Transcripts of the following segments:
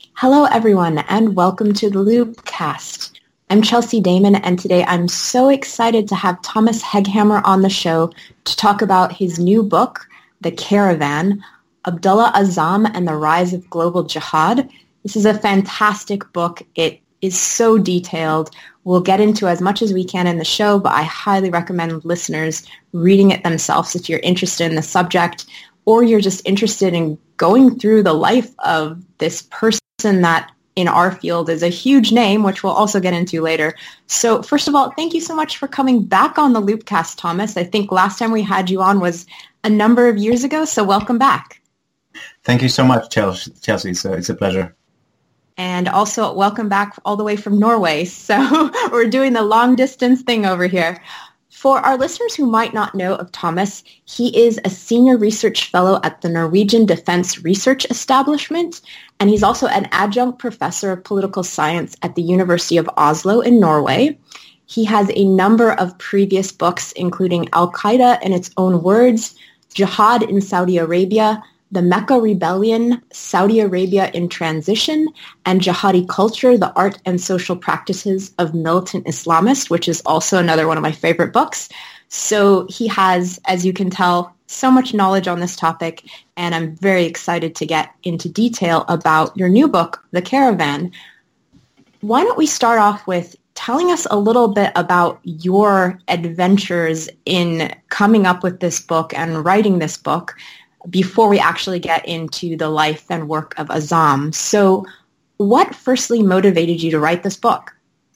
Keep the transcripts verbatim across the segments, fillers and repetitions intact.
Hello, everyone, and welcome to the Loopcast. I'm Chelsea Damon, and today I'm so excited to have Thomas Hegghammer on the show to talk about his new book, The Caravan, Abdullah Azzam and the Rise of Global Jihad. This is a fantastic book. It is so detailed. We'll get into as much as we can in the show, but I highly recommend listeners reading it themselves if you're interested in the subject or you're just interested in going through the life of this person that in our field is a huge name, which we'll also get into later. So first of all, thank you so much for coming back on the Loopcast, Thomas. I think last time we had you on was a number of years ago, so welcome back. Thank you so much, Chelsea. So it's a pleasure. And also welcome back all the way from Norway. So we're doing the long distance thing over here. For our listeners who might not know of Thomas, he is a senior research fellow at the Norwegian Defense Research Establishment, and he's also an adjunct professor of political science at the University of Oslo in Norway. He has a number of previous books, including Al-Qaeda in its own words, Jihad in Saudi Arabia, The Mecca Rebellion, Saudi Arabia in Transition, and Jihadi Culture, The Art and Social Practices of Militant Islamists, which is also another one of my favorite books. So he has, as you can tell, so much knowledge on this topic, and I'm very excited to get into detail about your new book, The Caravan. Why don't we start off with telling us a little bit about your adventures in coming up with this book and writing this book before we actually get into the life and work of Azzam. So what firstly motivated you to write this book?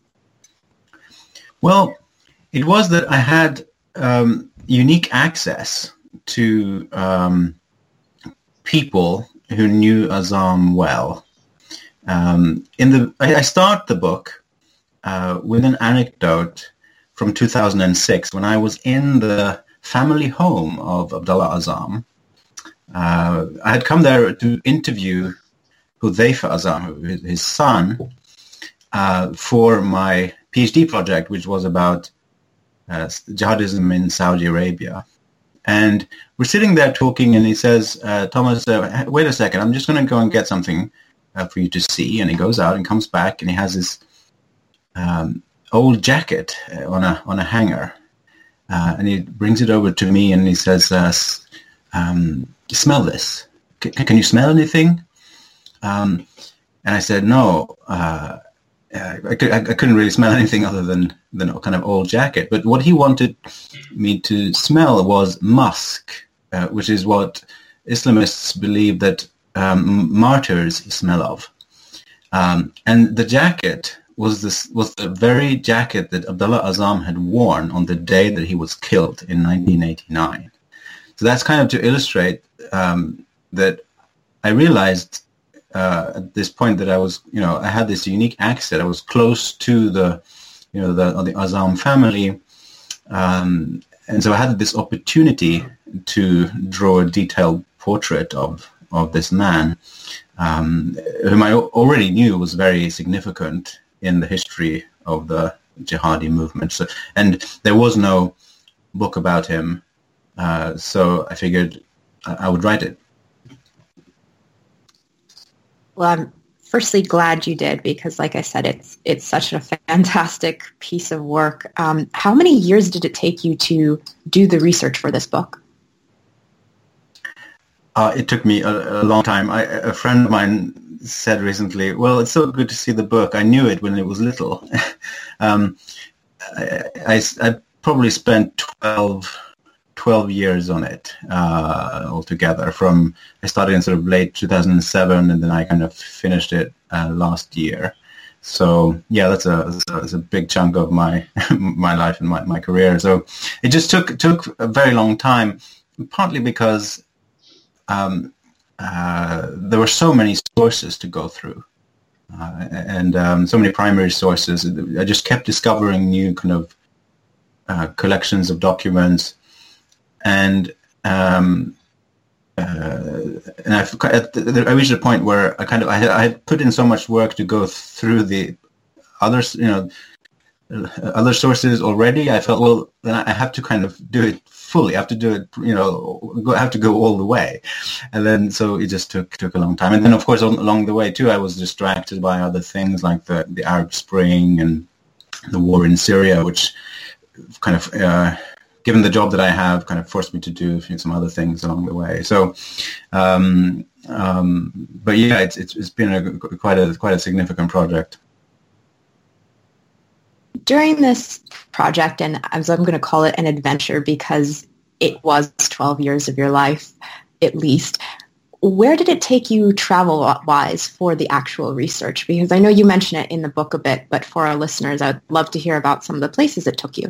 Well, it was that I had um, unique access to um, people who knew Azzam well. Um, in the, I, I start the book uh, with an anecdote from two thousand six when I was in the family home of Abdullah Azzam. Uh, I had come there to interview Hudhaifa Azzam, his son, uh, for my PhD project, which was about uh, jihadism in Saudi Arabia. And we're sitting there talking, and he says, uh, Thomas, uh, wait a second, I'm just going to go and get something uh, for you to see. And he goes out and comes back, and he has this um, old jacket on a on a hanger. Uh, and he brings it over to me, and he says, uh, um, smell this. C- can you smell anything? Um, and I said, no, uh, I, could, I, I couldn't really smell anything other than, than a kind of old jacket. But what he wanted me to smell was musk, uh, which is what Islamists believe that um, martyrs smell of. Um, and the jacket was this was the very jacket that Abdullah Azzam had worn on the day that he was killed in nineteen eighty-nine. So that's kind of to illustrate um, that I realized uh, at this point that I was, you know, I had this unique access. I was close to the, you know, the, the Azzam family. Um, and so I had this opportunity to draw a detailed portrait of, of this man, um, whom I already knew was very significant in the history of the jihadi movement. So, and there was no book about him. Uh, so I figured I would write it. Well, I'm firstly glad you did because, like I said, it's it's such a fantastic piece of work. Um, how many years did it take you to do the research for this book? Uh, it took me a, a long time. I, a friend of mine said recently, well, it's so good to see the book. I knew it when it was little. um, I, I, I probably spent twelve twelve years on it uh, altogether. From I started in sort of late two thousand seven, and then I kind of finished it uh, last year. So yeah, that's a, that's a that's a big chunk of my my life and my, my career. So it just took took a very long time, partly because um, uh, there were so many sources to go through, uh, and um, so many primary sources. I just kept discovering new kind of uh, collections of documents. And um, uh, and I've, I reached a point where I kind of I had, I had put in so much work to go through the others, you know, other sources already, I felt, well, then I have to kind of do it fully. I have to do it, you know, go, I have to go all the way. And then, so it just took took a long time. And then, of course, on, along the way, too, I was distracted by other things like the, the Arab Spring and the war in Syria, which kind of, uh, given the job that I have, kind of forced me to do some other things along the way. So, um, um, but yeah, it's, it's it's been a quite a quite a significant project. During this project, and as I'm going to call it an adventure because it was twelve years of your life, at least, where did it take you travel-wise for the actual research? Because I know you mention it in the book a bit, but for our listeners, I'd love to hear about some of the places it took you.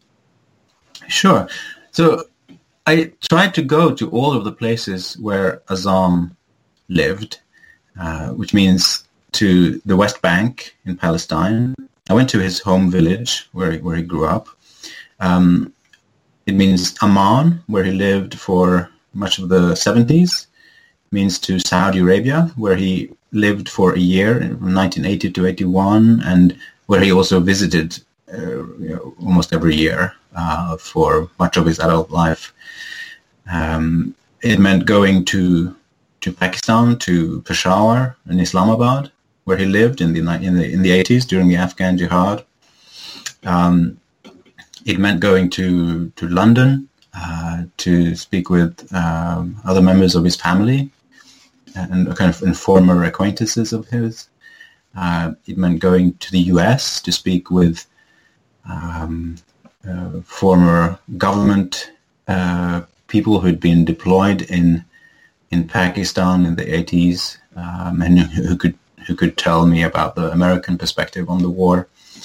Sure. So I tried to go to all of the places where Azzam lived, uh, which means to the West Bank in Palestine. I went to his home village where he, where he grew up. Um, it means Amman, where he lived for much of the seventies. It means to Saudi Arabia, where he lived for a year from nineteen eighty to eighty-one, and where he also visited uh, you know, almost every year uh, for much of his adult life. Um, it meant going to to Pakistan, to Peshawar and Islamabad, where he lived in the in the in the eighties during the Afghan Jihad. Um, it meant going to to London uh, to speak with um, other members of his family and kind of and former acquaintances of his. Uh, it meant going to the U S to speak with um, uh, former government uh, people who'd been deployed in in Pakistan in the eighties um, and who could who could tell me about the American perspective on the war.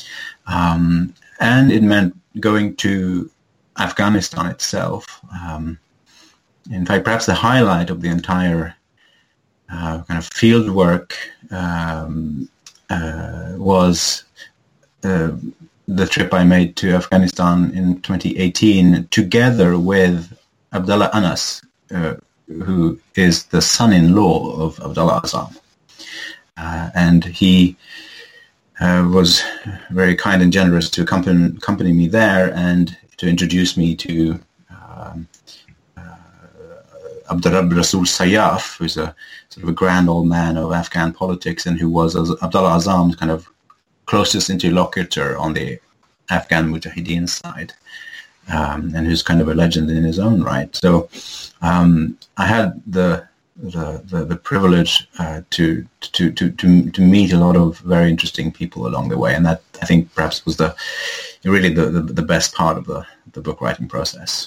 Um, and it meant going to Afghanistan itself. Um, in fact, perhaps the highlight of the entire uh, kind of field work um, uh, was uh, the trip I made to Afghanistan in twenty eighteen together with Abdullah Anas, uh, who is the son-in-law of Abdullah Azzam. Uh, and he uh, was very kind and generous to accompany, accompany me there and to introduce me to um, uh, Abdurrab Rasul Sayyaf, who's a sort of a grand old man of Afghan politics and who was Abdullah Azzam's kind of closest interlocutor on the Afghan Mujahideen side, um, and who's kind of a legend in his own right. So um, I had the The, the, the privilege uh, to, to, to, to, to meet a lot of very interesting people along the way. And that, I think, perhaps was the really the, the, the best part of the, the book writing process.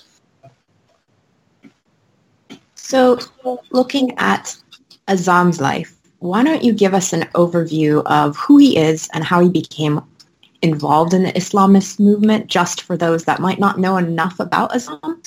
So looking at Azzam's life, why don't you give us an overview of who he is and how he became involved in the Islamist movement, just for those that might not know enough about Azzam?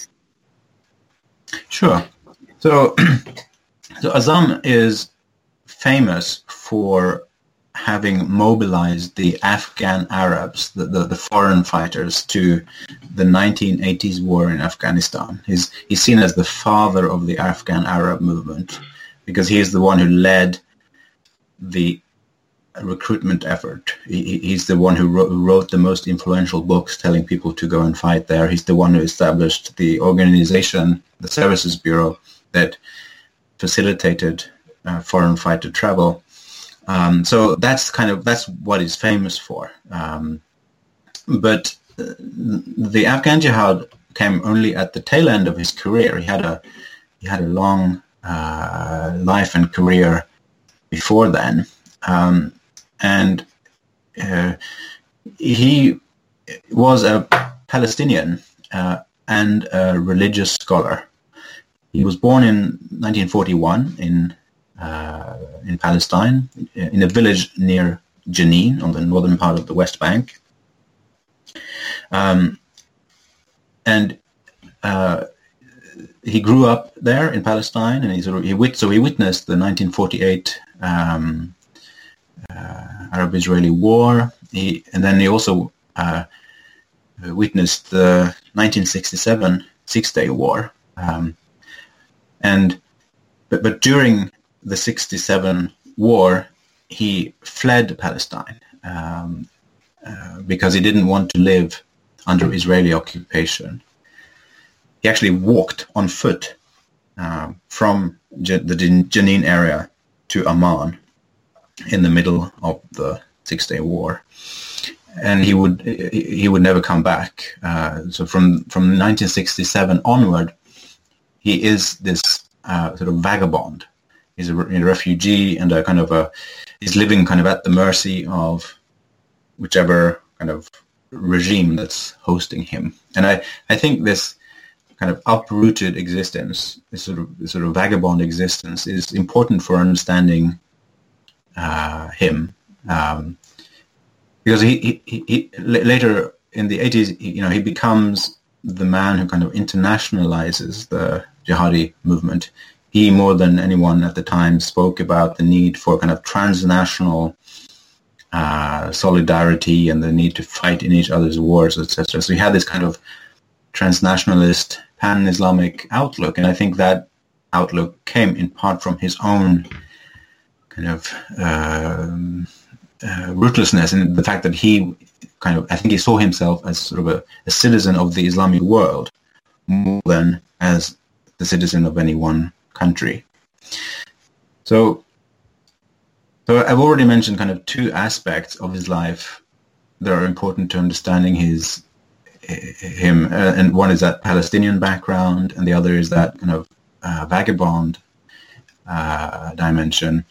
Sure. So... So Azzam is famous for having mobilized the Afghan Arabs, the, the, the foreign fighters, to the nineteen eighties war in Afghanistan. He's, he's seen as the father of the Afghan Arab movement because he is the one who led the recruitment effort. He, he's the one who wrote, who wrote the most influential books telling people to go and fight there. He's the one who established the organization, the Services Bureau, that facilitated uh, foreign fighter travel. Um, so that's kind of, that's what he's famous for. Um, but uh, the Afghan Jihad came only at the tail end of his career. He had a, he had a long uh, life and career before then. Um, and uh, he was a Palestinian uh, and a religious scholar. He was born in nineteen forty-one in uh, in Palestine, in a village near Jenin on the northern part of the West Bank. Um, and uh, he grew up there in Palestine, and he sort of he wit- so he witnessed the nineteen forty-eight um, uh, Arab-Israeli War. He and then he also uh, witnessed the nineteen sixty-seven Six-Day War. Um, And but, but during the sixty-seven war, he fled Palestine um, uh, because he didn't want to live under Israeli occupation. He actually walked on foot uh, from J- the Jenin area to Amman in the middle of the Six-Day War, and he would he would never come back. Uh, so from from nineteen sixty-seven onward, he is this uh, sort of vagabond. He's a, a refugee and a kind of a he's living kind of at the mercy of whichever kind of regime that's hosting him. And I, I think this kind of uprooted existence, this sort of this sort of vagabond existence, is important for understanding uh, him, um, because he, he, he later in the eighties, you know, he becomes the man who kind of internationalizes the jihadi movement. He, more than anyone at the time, spoke about the need for kind of transnational uh, solidarity and the need to fight in each other's wars, et cetera. So he had this kind of transnationalist, pan-Islamic outlook, and I think that outlook came in part from his own kind of um, uh, ruthlessness and the fact that he kind of, I think he saw himself as sort of a, a citizen of the Islamic world more than as the citizen of any one country. So, so I've already mentioned kind of two aspects of his life that are important to understanding his him, uh, and one is that Palestinian background, and the other is that kind of uh, vagabond uh, dimension.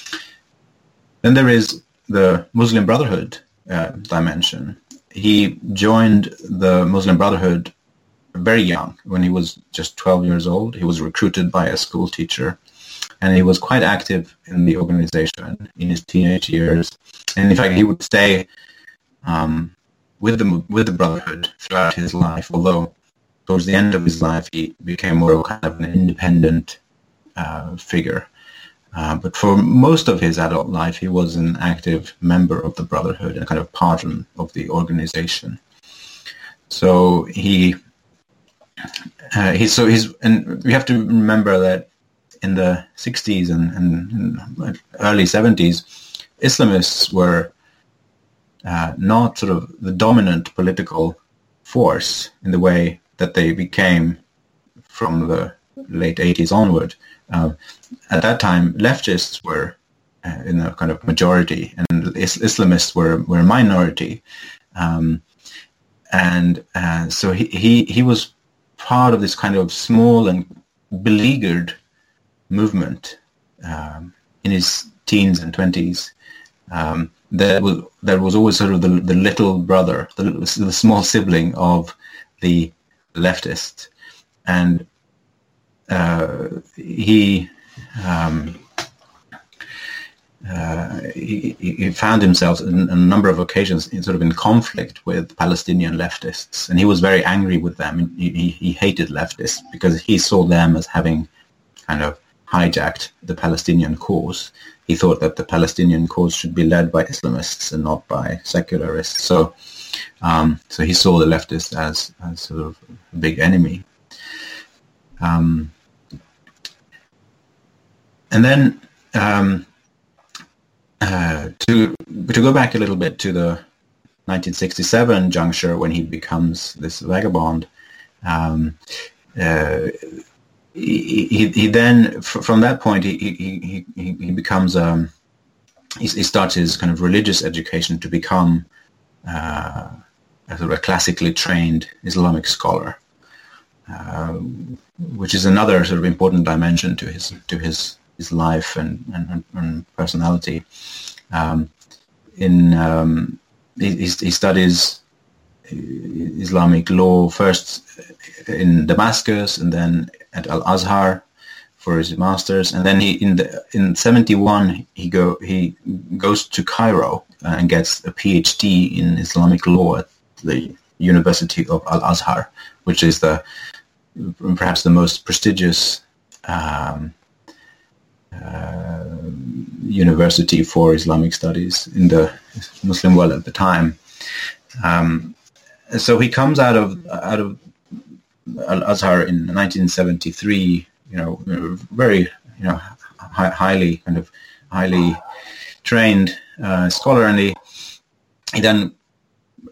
Then there is the Muslim Brotherhood uh, dimension. He joined the Muslim Brotherhood very young, when he was just twelve years old. He was recruited by a school teacher, and he was quite active in the organization in his teenage years. And in fact, he would stay um, with the with the Brotherhood throughout his life, although towards the end of his life he became more of kind of an independent uh, figure. Uh, but for most of his adult life, he was an active member of the Brotherhood and kind of patron of the organization. So he, uh, he so he's, and we have to remember that in the sixties and, and early seventies, Islamists were uh, not sort of the dominant political force in the way that they became from the late eighties onward. Uh, at that time, leftists were uh, in a kind of majority, and is- Islamists were, were a minority. Um, and uh, so he, he, he was part of this kind of small and beleaguered movement um, in his teens and twenties. Um, that was that was always sort of the, the little brother, the, the small sibling of the leftists. And Uh, he, um, uh, he he found himself in a number of occasions in sort of in conflict with Palestinian leftists, and he was very angry with them. He, he, he hated leftists because he saw them as having kind of hijacked the Palestinian cause. He thought that the Palestinian cause should be led by Islamists and not by secularists. So, um, so he saw the leftists as, as sort of a big enemy. Um, and then um, uh, to to go back a little bit to the nineteen sixty-seven juncture when he becomes this vagabond, um, uh, he, he he then f- from that point he he he, he becomes um he, he starts his kind of religious education to become uh, a sort of a classically trained Islamic scholar. Uh, which is another sort of important dimension to his to his his life and and, and personality. Um, in um, he, he studies Islamic law first in Damascus and then at Al-Azhar for his masters, and then he in the in seventy-one he go he goes to Cairo and gets a PhD in Islamic law at the University of Al-Azhar, which is the perhaps the most prestigious um, uh, university for Islamic studies in the Muslim world at the time. Um, so he comes out of out of Al-Azhar in nineteen seventy-three. You know, very you know hi- highly kind of highly trained uh, scholar, and he he then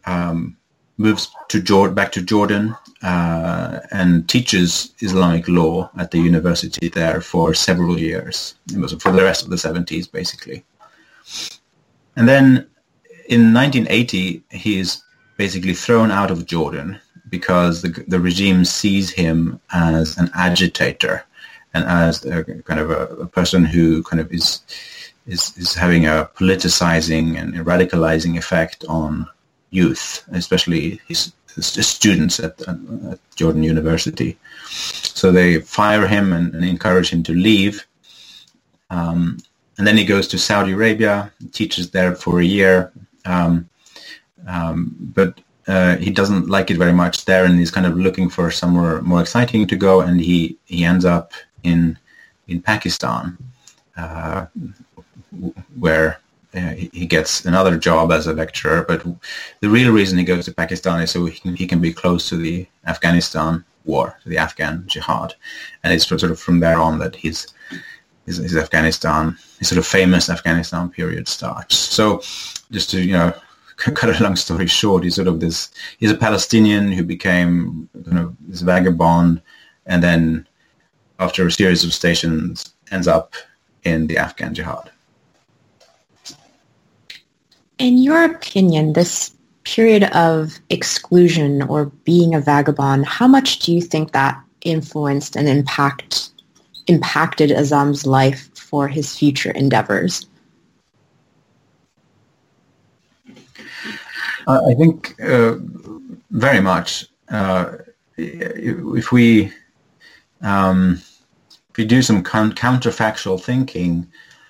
um, moves to Jord- back to Jordan uh, and teaches Islamic law at the university there for several years. It was for the rest of the seventies, basically. And then in nineteen eighty, he is basically thrown out of Jordan because the, the regime sees him as an agitator and as a, kind of a, a person who kind of is, is is having a politicizing and radicalizing effect on youth, especially his, his students at, at Jordan University. So they fire him and, and encourage him to leave. Um, and then he goes to Saudi Arabia, teaches there for a year. Um, um, but uh, he doesn't like it very much there, and he's kind of looking for somewhere more exciting to go. And he, he ends up in in Pakistan, uh, where uh, he gets another job as a lecturer. But the real reason he goes to Pakistan is so he can, he can be close to the Afghanistan war, to the Afghan jihad. And it's sort of from there on that his his, his Afghanistan, his sort of famous Afghanistan period starts. So just to, you know, cut a long story short, he's sort of this, he's a Palestinian who became kind of this vagabond, and then after a series of stations ends up in the Afghan jihad. In your opinion, this period of exclusion or being a vagabond, how much do you think that influenced and impact impacted Azzam's life for his future endeavors? Uh, I think uh, very much. Uh, if we um, if we do some con- counterfactual thinking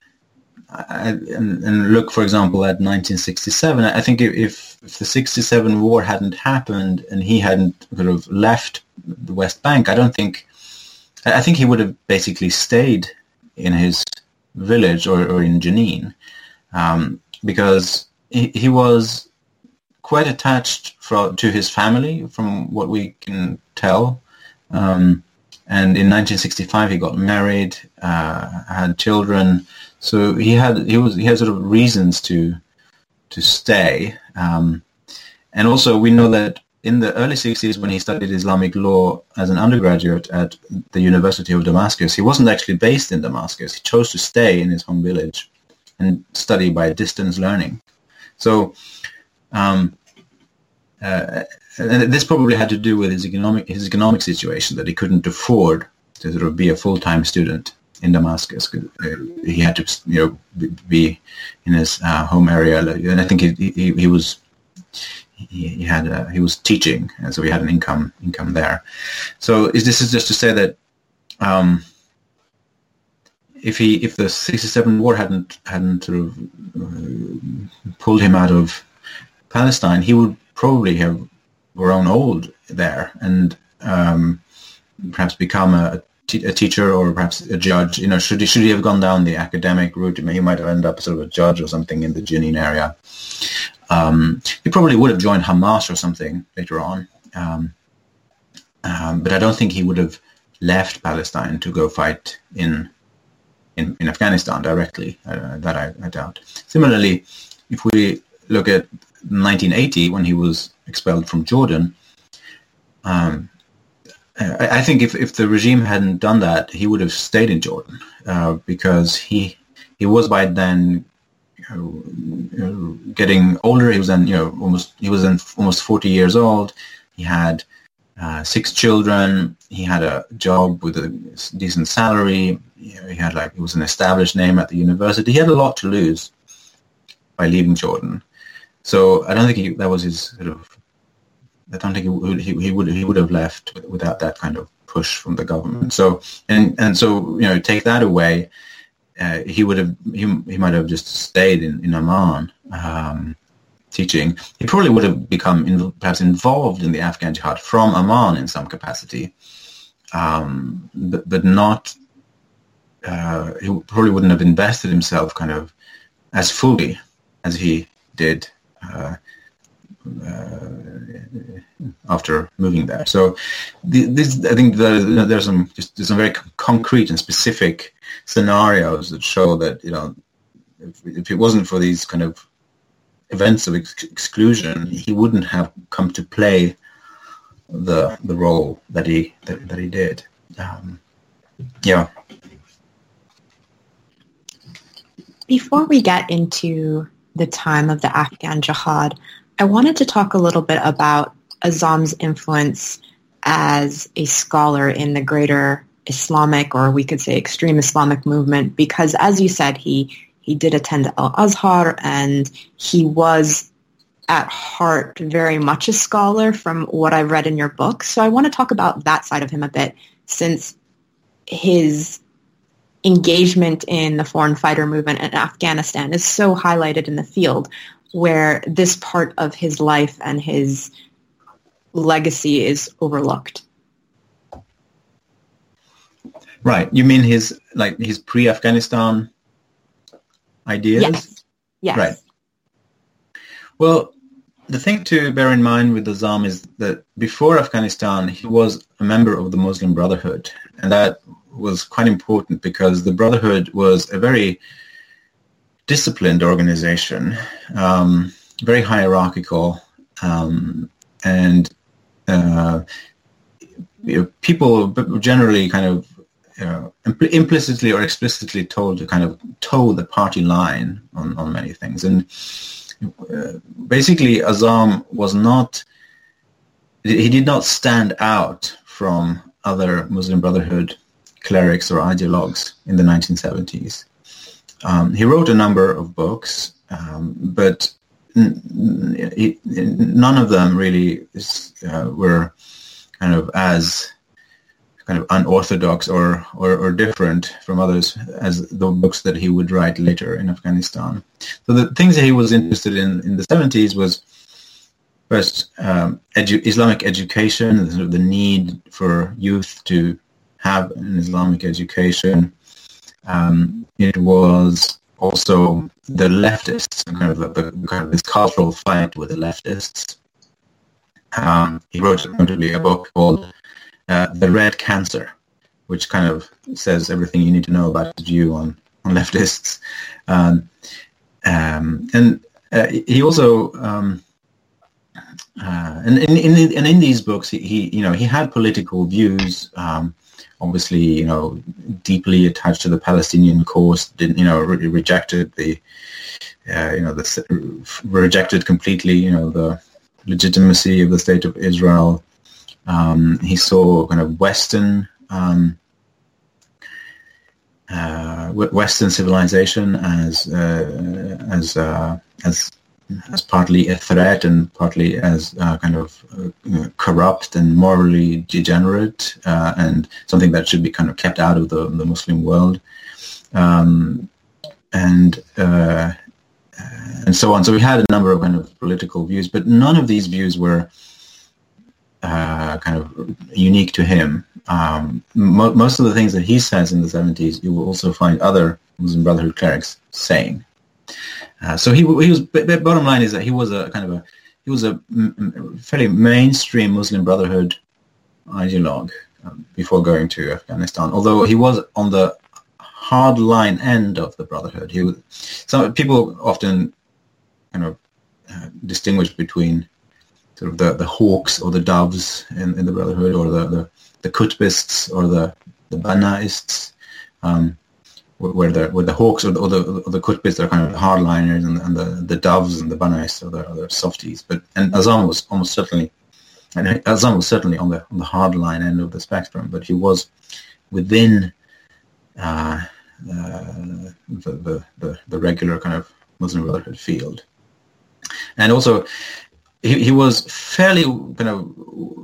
uh, and, and look, for example, at nineteen sixty-seven, I think if, if the sixty-seven war hadn't happened and he hadn't sort of left the West Bank, I don't think. I think he would have basically stayed in his village or, or in Jenin, um, because he, he was quite attached for, to his family, from what we can tell. Um, and in nineteen sixty-five, he got married, uh, had children. So he had he was he had sort of reasons to to stay. Um, and also, we know that in the early sixties, when he studied Islamic law as an undergraduate at the University of Damascus, he wasn't actually based in Damascus. He chose to stay in his home village and study by distance learning. So um, uh, and this probably had to do with his economic his economic situation, that he couldn't afford to sort of be a full-time student in Damascus. He had to, you know, be in his uh, home area, and I think he he, he was. He, he had a, he was teaching, and so he had an income income there. So is this is just to say that um, if he if the sixty-seven war hadn't hadn't sort of uh, pulled him out of Palestine, he would probably have grown old there and um, perhaps become a, t- a teacher or perhaps a judge. You know, should he should he have gone down the academic route, he might have ended up sort of a judge or something in the Jenin area. Um, he probably would have joined Hamas or something later on, um, um, but I don't think he would have left Palestine to go fight in in, in Afghanistan directly. Uh, that I, I doubt. Similarly, if we look at nineteen eighty, when he was expelled from Jordan, um, I, I think if, if the regime hadn't done that, he would have stayed in Jordan uh, because he he was by then. You know, getting older. He was then, you know, almost he was then almost forty years old. He had uh, six children. He had a job with a decent salary. You know, he had like he was an established name at the university. He had a lot to lose by leaving Jordan. So I don't think he, that was his sort of. I don't think he would he, he would he would have left without that kind of push from the government. So and and so you know, take that away. Uh, he would have he, he might have just stayed in, in Amman um, teaching. He probably would have become in, perhaps involved in the Afghan jihad from Amman in some capacity, um, but, but not. Uh, he probably wouldn't have invested himself kind of as fully as he did uh, uh, after moving there. So the, this, I think the, you know, there's some just there's some very c- concrete and specific scenarios that show that, you know, if, if it wasn't for these kind of events of ex- exclusion, he wouldn't have come to play the the role that he that, that he did. Um, yeah. Before we get into the time of the Afghan Jihad, I wanted to talk a little bit about Azam's influence as a scholar in the greater Islamic, or we could say extreme Islamic movement, because as you said, he, he did attend Al-Azhar, and he was at heart very much a scholar from what I've read in your book. So I want to talk about that side of him a bit, since his engagement in the foreign fighter movement in Afghanistan is so highlighted in the field, where this part of his life and his legacy is overlooked. Right. You mean his like his pre-Afghanistan ideas? Yes. Yes. Right. Well, the thing to bear in mind with Azam is that before Afghanistan, he was a member of the Muslim Brotherhood, and that was quite important because the Brotherhood was a very disciplined organization, um, very hierarchical, um, and uh, you know, people generally kind of you know, impl- implicitly or explicitly told to kind of toe the party line on, on many things. And uh, basically, Azam was not, he did not stand out from other Muslim Brotherhood clerics or ideologues in the nineteen seventies. Um, he wrote a number of books, um, but n- n- he, none of them really is, uh, were kind of as kind of unorthodox or, or, or different from others as the books that he would write later in Afghanistan. So the things that he was interested in in the seventies was first um, edu- Islamic education, the, the need for youth to have an Islamic education. Um, it was also the leftists, kind of, the, the, kind of this cultural fight with the leftists. Um, he wrote notably a book called uh, The Red Cancer, which kind of says everything you need to know about his view on, on leftists. Um, um, and uh, he also, um, uh, and, and, in, and in these books, he, he, you know, he had political views, um, obviously, you know, deeply attached to the Palestinian cause, didn't, you know, re- rejected the, uh, you know, the, rejected completely, you know, the legitimacy of the State of Israel. Um, he saw kind of Western, um, uh, Western civilization as, uh, as, uh, as, as partly a threat and partly as uh, kind of uh, corrupt and morally degenerate, uh, and something that should be kind of kept out of the, the Muslim world, um, and uh, and so on. So we had a number of kind of political views, but none of these views were uh, kind of unique to him. Um, mo- most of the things that he says in the seventies, you will also find other Muslim Brotherhood clerics saying. Uh, so he he was. The bottom line is that he was a kind of a he was a m- fairly mainstream Muslim Brotherhood ideologue um, before going to Afghanistan. Although he was on the hardline end of the Brotherhood, he was. Some people often kind of uh, distinguish between sort of the, the hawks or the doves in, in the Brotherhood, or the the, the Qutbists or the the Banaists. Um, where the where the hawks or the or the, or the Qutbists are kind of the hardliners, and, and the, the doves and the Banais are the, are the softies. But and Azam was almost certainly, and Azam was certainly on the on the hardline end of the spectrum. But he was within uh, uh, the, the the the regular kind of Muslim Brotherhood field, and also he he was fairly kind of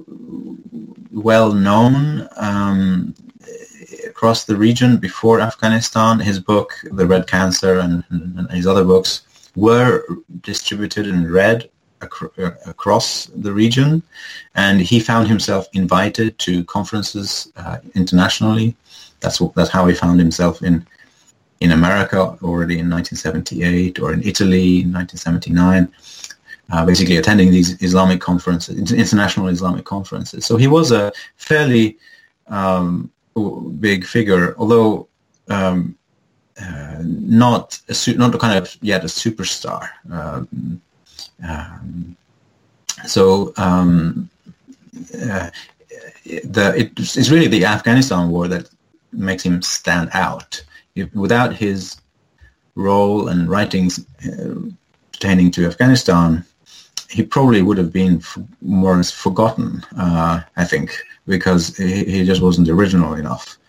well known. Um, across the region before Afghanistan. His book, The Red Cancer, and, and his other books were distributed and read ac- across the region, and he found himself invited to conferences uh, internationally. That's what, that's how he found himself in in America already in nineteen seventy-eight, or in Italy in nineteen seventy-nine, uh, basically attending these Islamic conferences, international Islamic conferences. So he was a fairly um, big figure, although um, uh, not a su- not a kind of yet a superstar. Um, Um, so um, uh, the it, it's really the Afghanistan war that makes him stand out. If, without his role and writings uh, pertaining to Afghanistan, he probably would have been f- more or less forgotten, uh, I think, because he, he just wasn't original enough.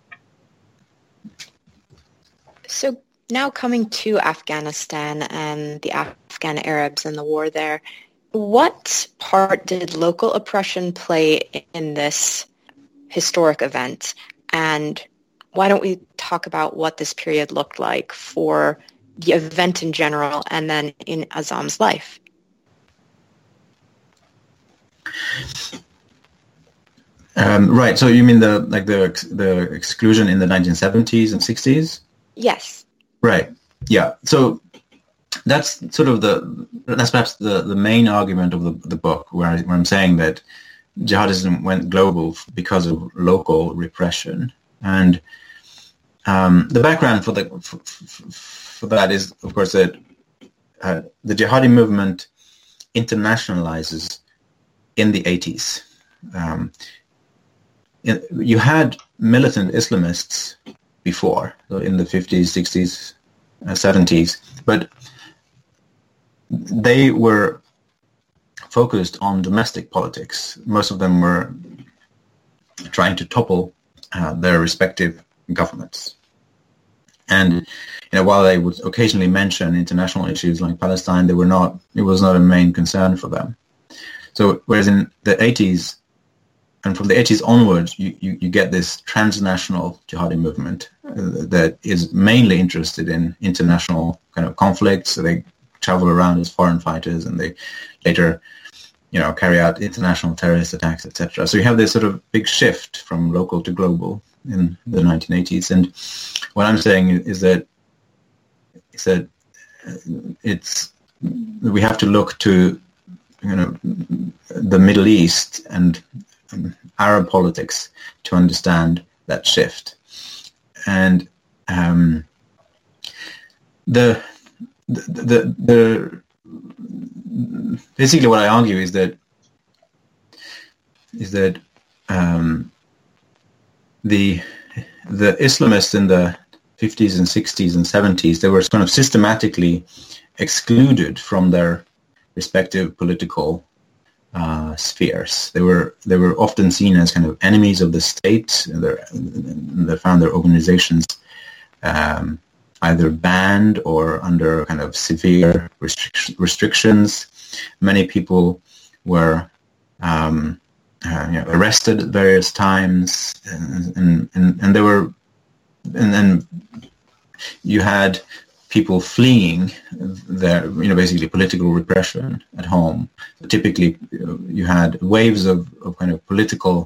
So now coming to Afghanistan and the Afghan Arabs and the war there, what part did local oppression play in this historic event? And why don't we talk about what this period looked like for the event in general and then in Azam's life? Um, right. So you mean the like the the exclusion in the nineteen seventies and sixties? Yes. Right. Yeah. So that's sort of the that's perhaps the, the main argument of the the book, where, I, where I'm saying that jihadism went global because of local repression, and um, the background for the for, for that is, of course, that uh, the jihadi movement internationalizes in the eighties. Um, in, you had militant Islamists before, so in the fifties, sixties, uh, seventies, but they were focused on domestic politics. Most of them were trying to topple uh, their respective governments. And you know, while they would occasionally mention international issues like Palestine, they were not. It was not a main concern for them. So, whereas in the eighties, and from the eighties onwards, you, you, you get this transnational jihadi movement uh, that is mainly interested in international kind of conflicts. So they travel around as foreign fighters, and they later, you know, carry out international terrorist attacks, et cetera. So you have this sort of big shift from local to global in the nineteen eighties. And what I'm saying is that is that it's we have to look to, you know, the Middle East and um, Arab politics to understand that shift. And um, the, the the the basically what I argue is that is that um, the the Islamists in the fifties and sixties and seventies, they were kind of systematically excluded from their respective political uh, spheres. They were they were often seen as kind of enemies of the state. They found their organizations um, either banned or under kind of severe restric- restrictions. Many people were um, uh, you know, arrested at various times, and and, and, and there were and then you had people fleeing their, you know, basically political repression at home. Typically, you had waves of, of kind of political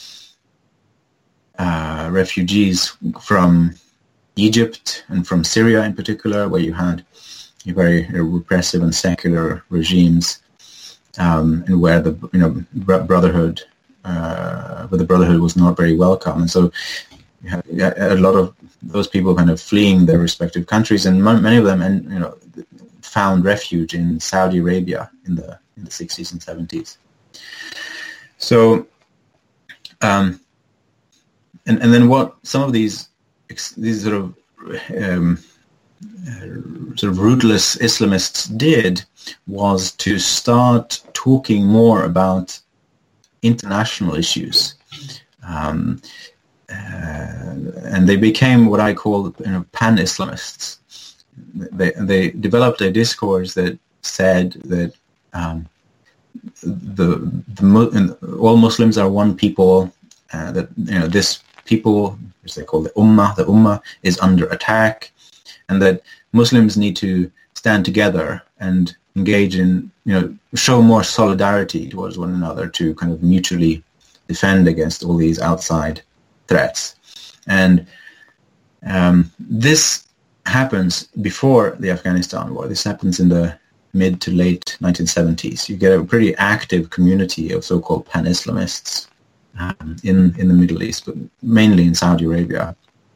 uh, refugees from Egypt and from Syria in particular, where you had very repressive and secular regimes, um, and where the, you know, brotherhood, uh, where the brotherhood was not very welcome. And so you had a lot of those people kind of fleeing their respective countries, and many of them, and you know, found refuge in Saudi Arabia in the in the sixties and seventies. So, um, and and then what some of these these sort of um, uh, sort of rootless Islamists did was to start talking more about international issues. Um, Uh, and they became what I call, you know, pan-Islamists. They they developed a discourse that said that um, the the all Muslims are one people. Uh, that, you know, this people, as they call the Ummah, the Ummah is under attack, and that Muslims need to stand together and engage in, you know, show more solidarity towards one another to kind of mutually defend against all these outside threats. And um, this happens before the Afghanistan war. This happens in the mid to late nineteen seventies. You get a pretty active community of so-called pan-Islamists um, in, in the Middle East, but mainly in Saudi Arabia.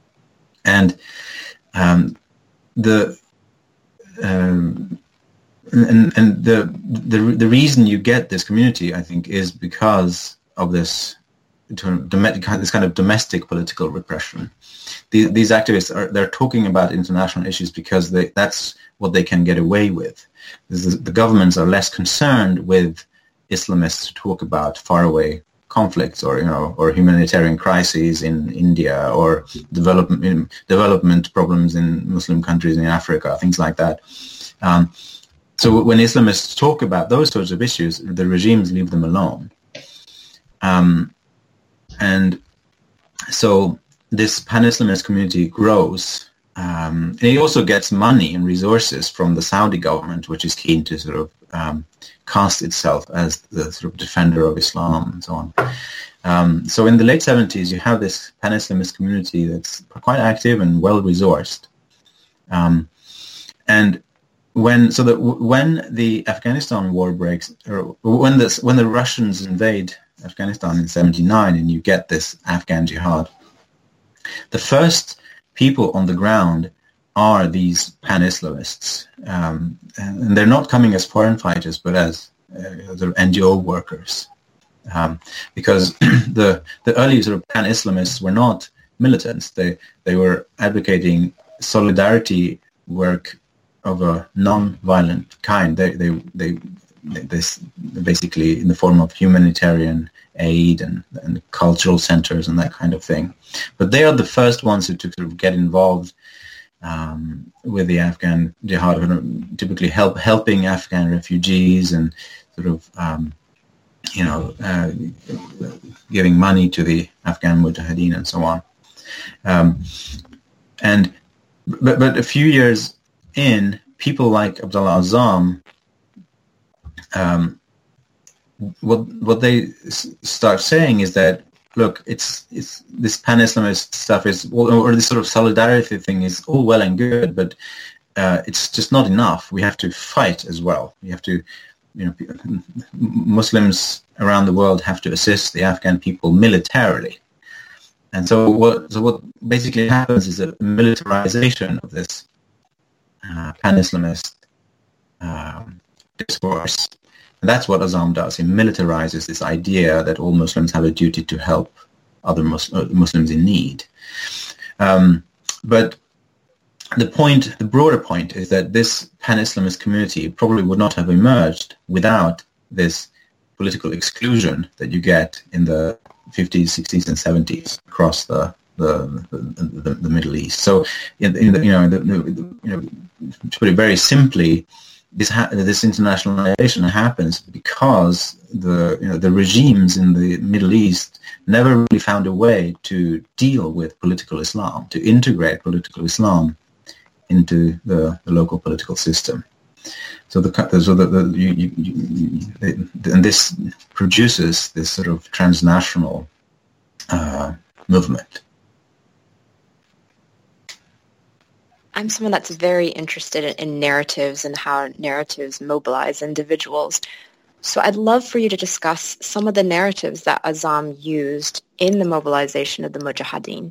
And um, the um, and and the the the reason you get this community, I think, is because of this this kind of domestic political repression. These, these activists are they're talking about international issues because they, that's what they can get away with. Is the governments are less concerned with Islamists who talk about faraway conflicts or you know or humanitarian crises in India or development development problems in Muslim countries in Africa, things like that. Um, so when Islamists talk about those sorts of issues, the regimes leave them alone. Um, and so this pan-Islamist community grows. Um, and it also gets money and resources from the Saudi government, which is keen to sort of um, cast itself as the sort of defender of Islam and so on. Um, so in the late seventies, you have this pan-Islamist community that's quite active and well-resourced. Um, and when so that w- when the Afghanistan war breaks, or when the when the Russians invade Afghanistan in seventy-nine, and you get this Afghan jihad, the first people on the ground are these pan-Islamists, um, and they're not coming as foreign fighters, but as uh, sort of N G O workers, um, because the the early sort of pan-Islamists were not militants. They they were advocating solidarity work of a non-violent kind. They they they, they basically in the form of humanitarian aid and, and cultural centers and that kind of thing. But they are the first ones who to sort of get involved um, with the Afghan jihad, typically help helping Afghan refugees and sort of um, you know uh, giving money to the Afghan mujahideen and so on. Um, and but but a few years in, people like Abdullah Azzam, um, what what they s- start saying is that, look, it's it's this pan-Islamist stuff is, or, or this sort of solidarity thing is all well and good, but uh, it's just not enough. We have to fight as well. We have to, you know, Muslims around the world have to assist the Afghan people militarily. And so what so what basically happens is a militarization of this Uh, pan-Islamist um, discourse. And that's what Azzam does. He militarizes this idea that all Muslims have a duty to help other Mus- uh, Muslims in need. Um, but the point, the broader point, is that this pan-Islamist community probably would not have emerged without this political exclusion that you get in the fifties, sixties, and seventies across the The, the, the, the Middle East. So, in, in the, you know, the, the, you know, to put it very simply, this ha- this internationalization happens because the you know the regimes in the Middle East never really found a way to deal with political Islam, to integrate political Islam into the, the local political system. So the so the, the you, you, you, and this produces this sort of transnational uh, movement. I'm someone that's very interested in, in narratives and how narratives mobilize individuals. So I'd love for you to discuss some of the narratives that Azzam used in the mobilization of the Mujahideen.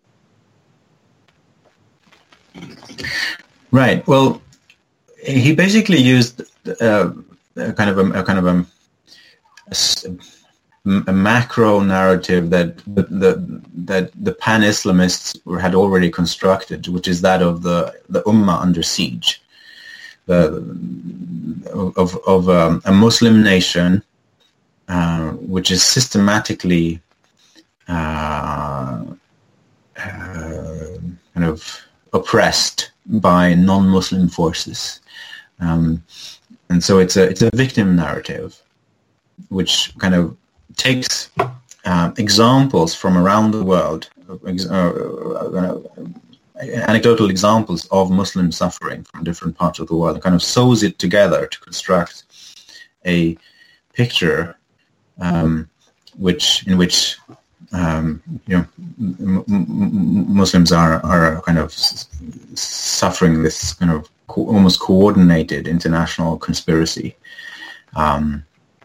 Right. Well, he basically used uh, a kind of a, a kind of a, a a macro narrative that the, the that the pan-Islamists had already constructed, which is that of the, the Ummah under siege, the of of um, a Muslim nation uh, which is systematically uh, uh, kind of oppressed by non-Muslim forces, um, and so it's a it's a victim narrative, which kind of takes uh, examples from around the world, uh, uh, anecdotal examples of Muslim suffering from different parts of the world, and kind of sews it together to construct a picture, um, which in which um, you know m- m- Muslims are are kind of s- suffering this kind of co- almost coordinated international conspiracy. Um,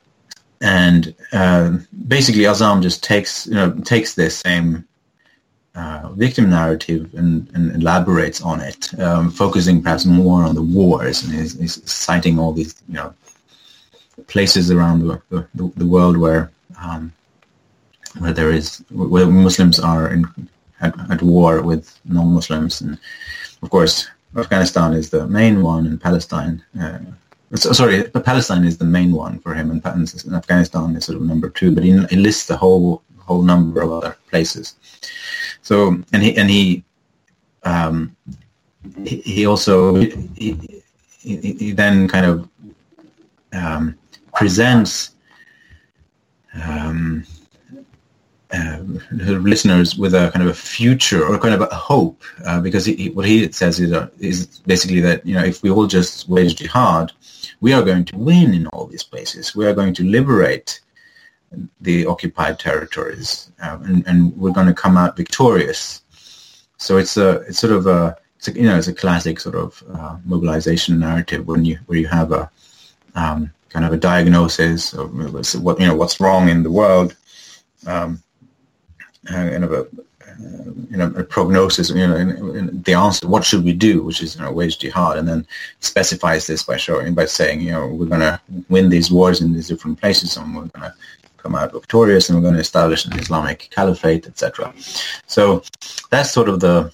And uh, basically, Azzam just takes you know takes this same uh, victim narrative and, and elaborates on it, um, focusing perhaps more on the wars, and is, is citing all these, you know, places around the the, the world where um, where there is where Muslims are in, at, at war with non-Muslims, and of course Afghanistan is the main one, and Palestine. Uh, so, sorry, Palestine is the main one for him, and, and Afghanistan is sort of number two. But he, he lists the whole whole number of other places. So, and he and he um, he, he also he, he, he then kind of um, presents um, uh, listeners with a kind of a future or kind of a hope, uh, because he, what he says is, uh, is basically that, you know, if we all just wage jihad, we are going to win in all these places. We are going to liberate the occupied territories, uh, and, and we're going to come out victorious. So it's a it's sort of a, it's a you know it's a classic sort of uh, mobilization narrative when you where you have a um, kind of a diagnosis of what you know what's wrong in the world, um, kind of a uh, you know a prognosis, you know, in, in the answer, what should we do, which is, you know, wage jihad, and then specifies this by showing by saying, you know, we're going to win these wars in these different places, and we're going to come out victorious, and we're going to establish an Islamic caliphate, et cetera. So that's sort of the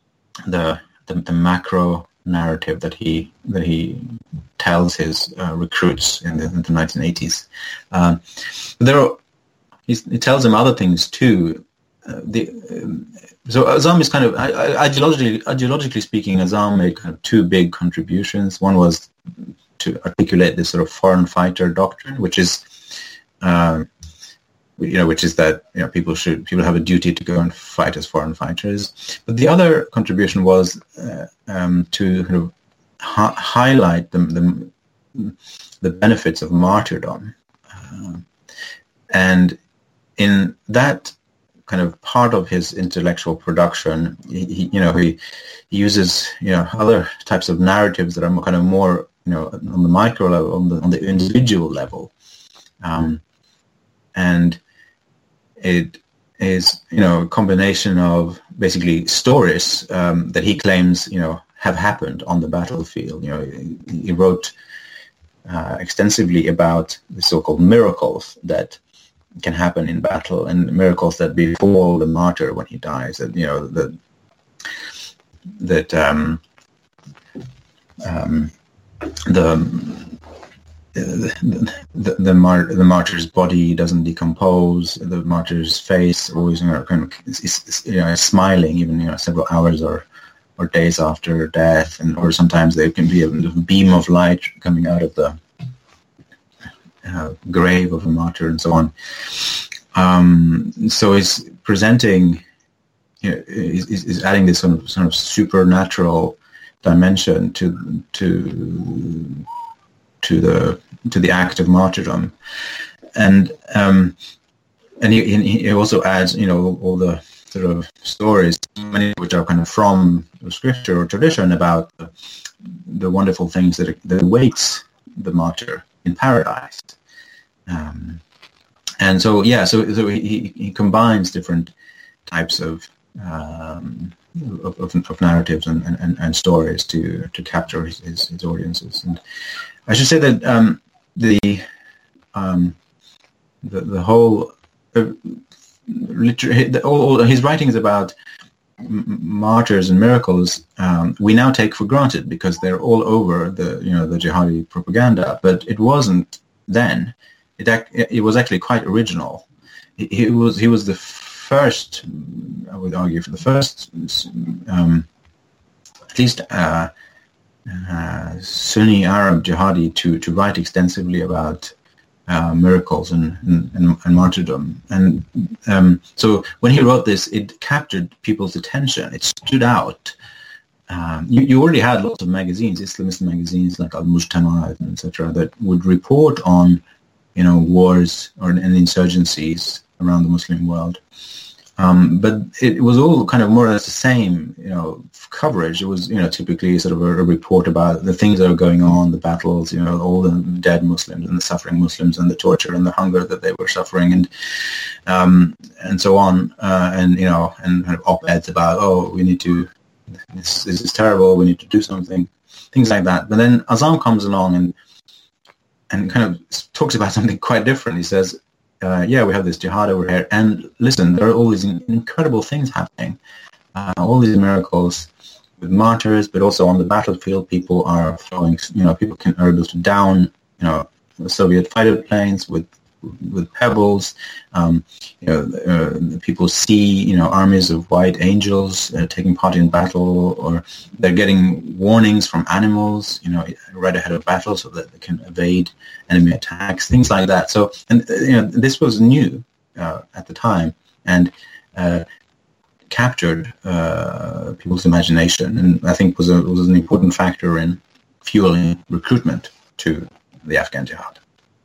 the the, the macro narrative that he that he tells his uh, recruits in the, in the nineteen eighties. Um, there are, he's, he tells them other things too. Uh, the, um, so Azzam is kind of, ideologically, ideologically speaking, Azzam made kind of two big contributions. One was to articulate this sort of foreign fighter doctrine, which is, uh, you know, which is that, you know, people should people have a duty to go and fight as foreign fighters. But the other contribution was uh, um, to kind of ha- highlight the, the the benefits of martyrdom, uh, and in that kind of part of his intellectual production, he, he you know he, he uses you know other types of narratives that are kind of more, you know, on the micro level, on the on the individual level, um, and it is, you know, a combination of basically stories um, that he claims, you know, have happened on the battlefield. You know, he, he wrote uh, extensively about the so-called miracles that can happen in battle, and miracles that befall the martyr when he dies. That, you know, that that um, um, the the the, the, mar- the martyr's body doesn't decompose. The martyr's face always, you know, kind of is, is, you know, is smiling, even, you know, several hours or or days after death, and or sometimes there can be a beam of light coming out of the uh, grave of a martyr, and so on. Um, so he's presenting, you know, is, is adding this sort of, sort of supernatural dimension to to to the to the act of martyrdom, and um, and he, he also adds, you know, all the sort of stories, many of which are kind of from scripture or tradition, about the, the wonderful things that that awaits the martyr in paradise. Um, and so, yeah, so so he, he combines different types of um, of, of, of narratives and, and, and stories to to capture his, his, his audiences. And I should say that um, the, um, the the whole uh, liter- all, all his writings about m- martyrs and miracles, um, we now take for granted because they're all over the you know the jihadi propaganda. But it wasn't then. It act- it was actually quite original. He, he was he was the first, I would argue, for the first, um, at least. Uh, Uh, Sunni Arab jihadi to, to write extensively about uh, miracles and, and, and martyrdom. And um, so when he wrote this, it captured people's attention. It stood out. Um, you, you already had lots of magazines, Islamist magazines like Al-Mujtama, et cetera, that would report on, you know, wars or and insurgencies around the Muslim world. Um, but it was all kind of more or less the same, you know, coverage. It was, you know, typically sort of a, a report about the things that are going on, the battles, you know, all the dead Muslims and the suffering Muslims and the torture and the hunger that they were suffering, and um, and so on, uh, and you know, and kind of op-eds about, oh, we need to, this, this is terrible, we need to do something, things like that. But then Azzam comes along and and kind of talks about something quite different. He says, Uh, yeah, we have this jihad over here, and listen, there are all these incredible things happening, uh, all these miracles with martyrs, but also on the battlefield, people are throwing, you know, people can are able to down, you know, Soviet fighter planes with with pebbles. Um, you know, uh, people see, you know, armies of white angels uh, taking part in battle, or they're getting warnings from animals, you know, right ahead of battle, so that they can evade enemy attacks, things like that. So, and uh, you know, this was new uh, at the time, and uh, captured uh, people's imagination, and I think was a, was an important factor in fueling recruitment to the Afghan jihad.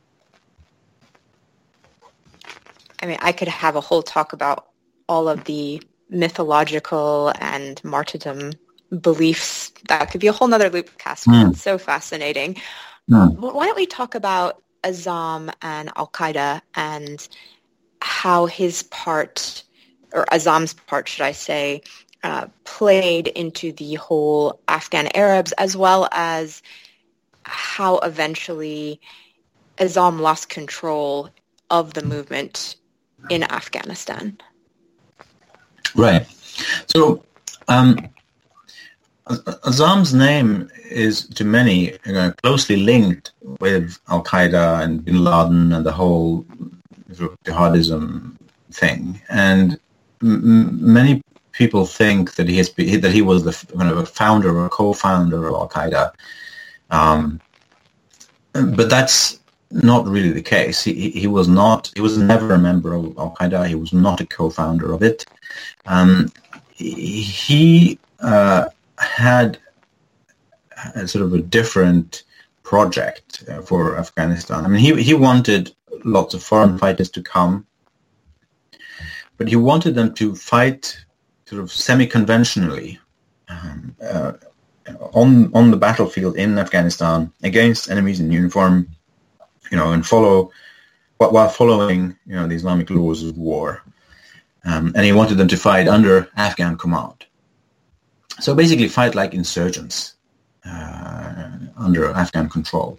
I mean, I could have a whole talk about all of the mythological and martyrdom beliefs. That could be a whole nother loopcast. Mm. It's so fascinating. Mm. But why don't we talk about Azzam and Al-Qaeda and how his part, or Azzam's part, should I say, uh, played into the whole Afghan Arabs, as well as how eventually Azzam lost control of the movement in Afghanistan. Right. So um, Azzam's name is, to many, you know, closely linked with Al-Qaeda and Bin Laden and the whole sort of jihadism thing. And m- many people think that he has be, that he was the kind of a founder or a co-founder of Al-Qaeda. Um, but that's not really the case. He he was not. He was never a member of Al Qaeda. He was not a co-founder of it. Um, he he uh, had a sort of a different project uh, for Afghanistan. I mean, he he wanted lots of foreign fighters to come, but he wanted them to fight sort of semi-conventionally um, uh, on on the battlefield in Afghanistan against enemies in uniform. You know, and follow while following, you know, the Islamic laws of war, um, and he wanted them to fight under Afghan command. So basically, fight like insurgents uh, under Afghan control.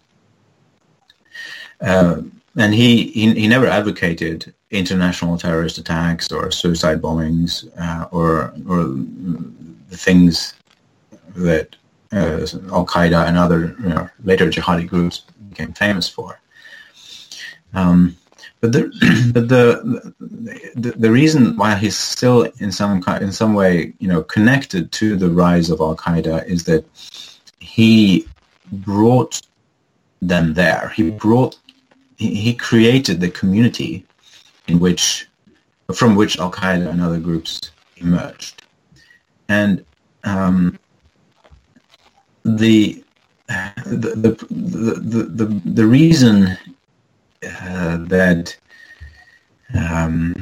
Uh, and he, he he never advocated international terrorist attacks or suicide bombings uh, or or the things that uh, Al Qaeda and other, you know, later jihadi groups became famous for. Um, but the but the, the the reason why he's still in some in some way, you know, connected to the rise of Al Qaeda is that he brought them there. He brought he, he created the community in which from which Al Qaeda and other groups emerged, and um, the, the the the the the reason. Uh, that um,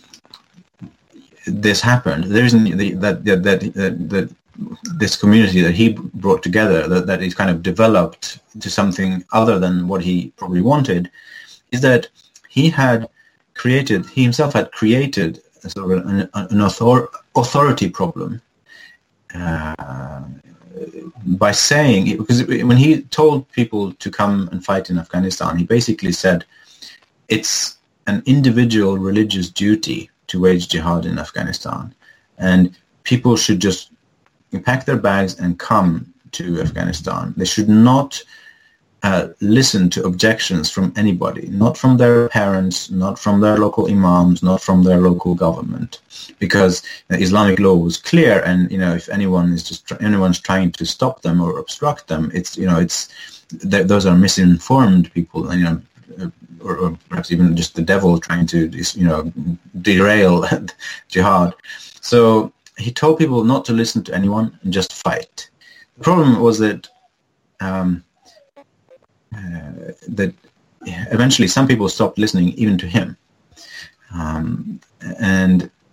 this happened. There isn't the, that, that that that that this community that he brought together, that that is kind of developed to something other than what he probably wanted, is that he had created, he himself had created a sort of an, an author, authority problem uh, by saying, because when he told people to come and fight in Afghanistan, he basically said it's an individual religious duty to wage jihad in Afghanistan, and people should just pack their bags and come to Afghanistan. They should not uh, listen to objections from anybody, not from their parents, not from their local imams, not from their local government, because the Islamic law was clear. And you know, if anyone is just anyone's trying to stop them or obstruct them, it's you know, it's th- those are misinformed people, you know, or, or perhaps even just the devil trying to you know derail jihad. So he told people not to listen to anyone and just fight. The problem was that. Um, Uh, that eventually some people stopped listening even to him, um, and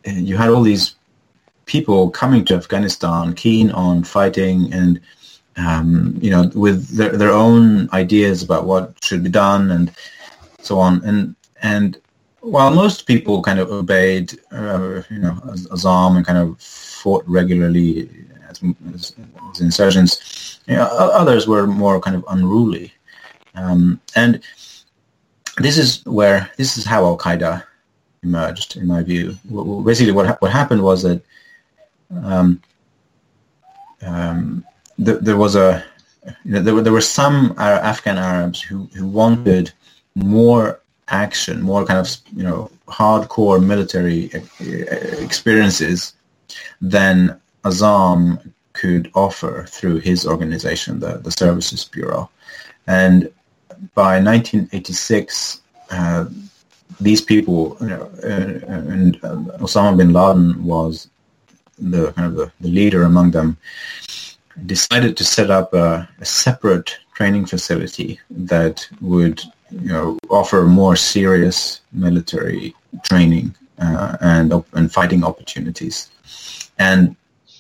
you had all these people coming to Afghanistan keen on fighting and, um, you know, with their, their own ideas about what should be done and so on. And and while most people kind of obeyed, uh, you know, Azzam and kind of fought regularly as, as, as insurgents, you know, others were more kind of unruly. Um, and this is where, this is how Al-Qaeda emerged, in my view. Basically, what what happened was that um, um, th- there was a, you know, there were there were some Afghan Arabs who, who wanted more action, more kind of, you know, hardcore military experiences than Azzam could offer through his organization, the, the Services Bureau. And by nineteen eighty-six, uh, these people, you know, uh, and uh, Osama bin Laden was the kind of the, the leader among them, decided to set up a, a separate training facility that would, you know, offer more serious military training uh, and and fighting opportunities, and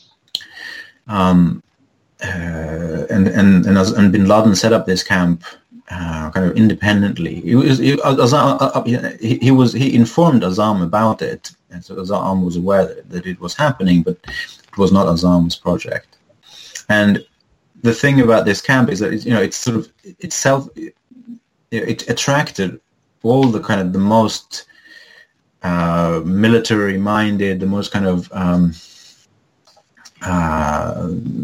um, uh, and and and, as, and Bin Laden set up this camp uh, kind of independently. He was he, Azzam, he, he was he informed Azzam about it, and so Azzam was aware that, that it was happening, but it was not Azzam's project. And the thing about this camp is that it, you know, it's sort of itself. It attracted all the kind of the most uh, military-minded, the most kind of um, uh,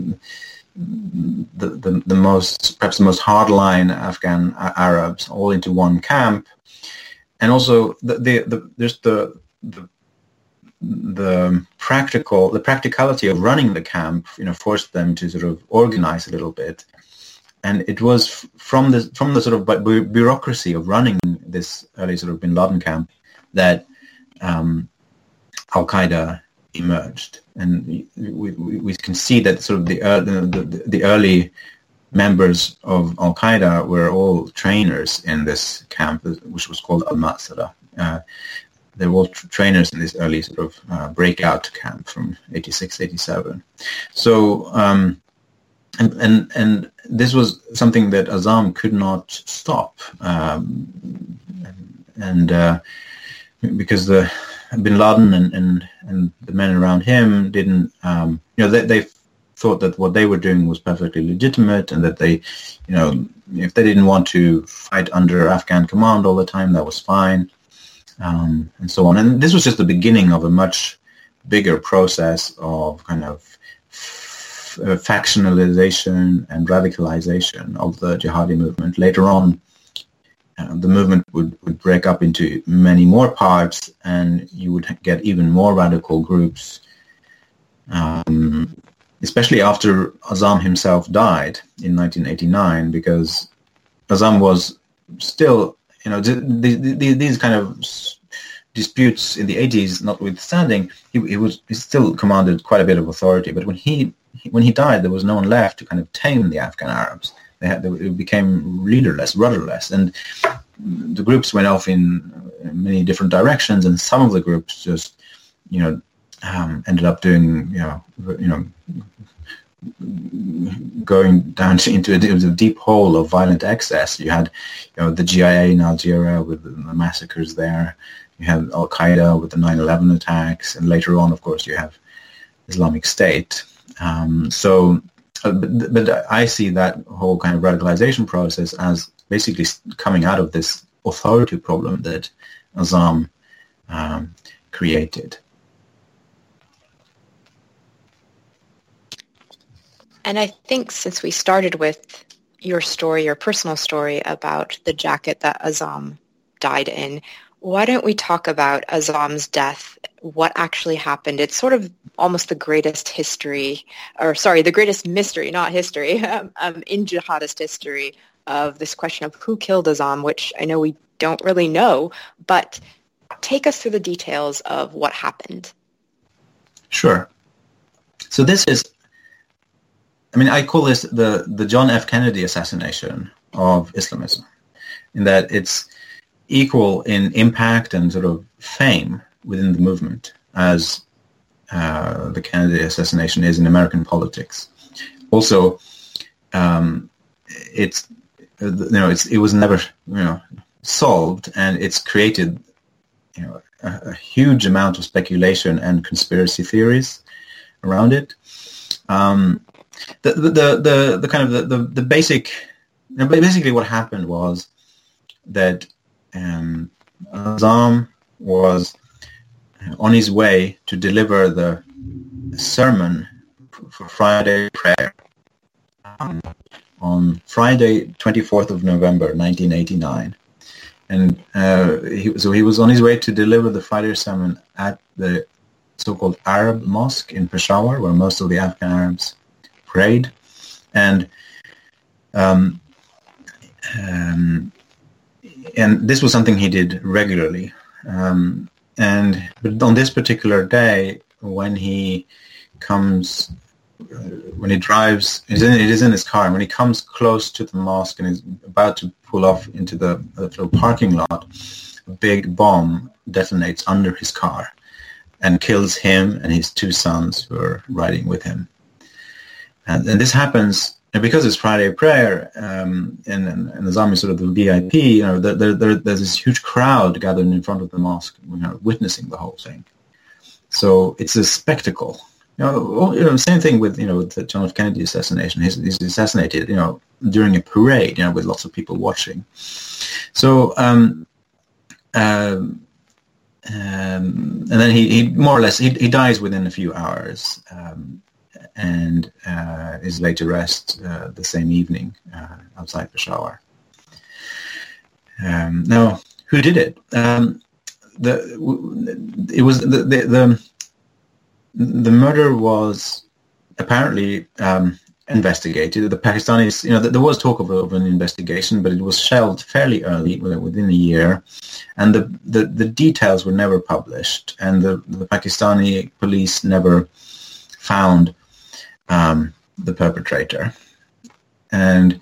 the, the the most perhaps the most hardline Afghan Arabs all into one camp, and also the the, the there's the, the the practical the practicality of running the camp, you know, forced them to sort of organize a little bit. And it was from the from the sort of bureaucracy of running this early sort of Bin Laden camp that um, Al-Qaeda emerged, and we, we, we can see that sort of the, uh, the, the the early members of Al-Qaeda were all trainers in this camp, which was called Al-Ma'sara. Uh, they were all tra- trainers in this early sort of uh, breakout camp from eighty-six, eighty-seven. So. Um, And, and and this was something that Azzam could not stop, um, and, and uh, because the Bin Laden and, and, and the men around him didn't, um, you know, they, they thought that what they were doing was perfectly legitimate, and that they, you know, if they didn't want to fight under Afghan command all the time, that was fine, um, and so on. And this was just the beginning of a much bigger process of kind of Uh, factionalization and radicalization of the jihadi movement. Later on, uh, the movement would, would break up into many more parts, and you would get even more radical groups, um, especially after Azzam himself died in nineteen eighty-nine, because Azzam was still, you know, the, the, the, these kind of disputes in the eighties notwithstanding, he, he was he still commanded quite a bit of authority. But when he when he died, there was no one left to kind of tame the Afghan Arabs. They had they became leaderless, rudderless, and the groups went off in many different directions. And some of the groups just, you know, um, ended up doing, you know, you know, going down to, into a, it was a deep hole of violent excess. You had, you know, the G I A in Algeria with the, the massacres there. You have Al-Qaeda with the nine eleven attacks, and later on, of course, you have Islamic State. Um, so, uh, but, but I see that whole kind of radicalization process as basically coming out of this authority problem that Azzam um, created. And I think since we started with your story, your personal story about the jacket that Azzam died in, why don't we talk about Azzam's death, what actually happened? It's sort of almost the greatest history, or sorry, the greatest mystery, not history, um, um, in jihadist history of this question of who killed Azzam, which I know we don't really know, but take us through the details of what happened. Sure. So this is, I mean, I call this the, the John F. Kennedy assassination of Islamism, in that it's equal in impact and sort of fame within the movement. as uh, the Kennedy assassination is in American politics. Also, um, it's you know it's it was never you know solved, and it's created you know a, a huge amount of speculation and conspiracy theories around it. Um, the, the the the the kind of the the, the basic you know, basically what happened was that um, Azzam was on his way to deliver the sermon for Friday prayer um, on Friday, twenty-fourth of November, nineteen eighty-nine. And uh, he, so he was on his way to deliver the Friday sermon at the so-called Arab mosque in Peshawar, where most of the Afghan Arabs prayed. And um, um, and this was something he did regularly. Um, and but on this particular day, when he comes, uh, when he drives, it is, in, it is in his car, and when he comes close to the mosque and is about to pull off into the, the little parking lot, a big bomb detonates under his car and kills him and his two sons who are riding with him. And, and this happens, and because it's Friday prayer, um, and, and, and Azzam is sort of the V I P, you know, there, there, there, there's this huge crowd gathered in front of the mosque, you know, witnessing the whole thing. So it's a spectacle. You know, you know, same thing with you know with the John F. Kennedy assassination. He's, he's assassinated, you know, during a parade, you know, with lots of people watching. So, um, um, um, and then he, he more or less he, he dies within a few hours, um, and uh, is laid to rest uh, the same evening uh, outside Peshawar. Um, now, who did it? Um, the it was the the. the The murder was apparently um, investigated. The Pakistanis, you know, there was talk of, of an investigation, but it was shelved fairly early, within a year, and the, the, the details were never published, and the, the Pakistani police never found um, the perpetrator. And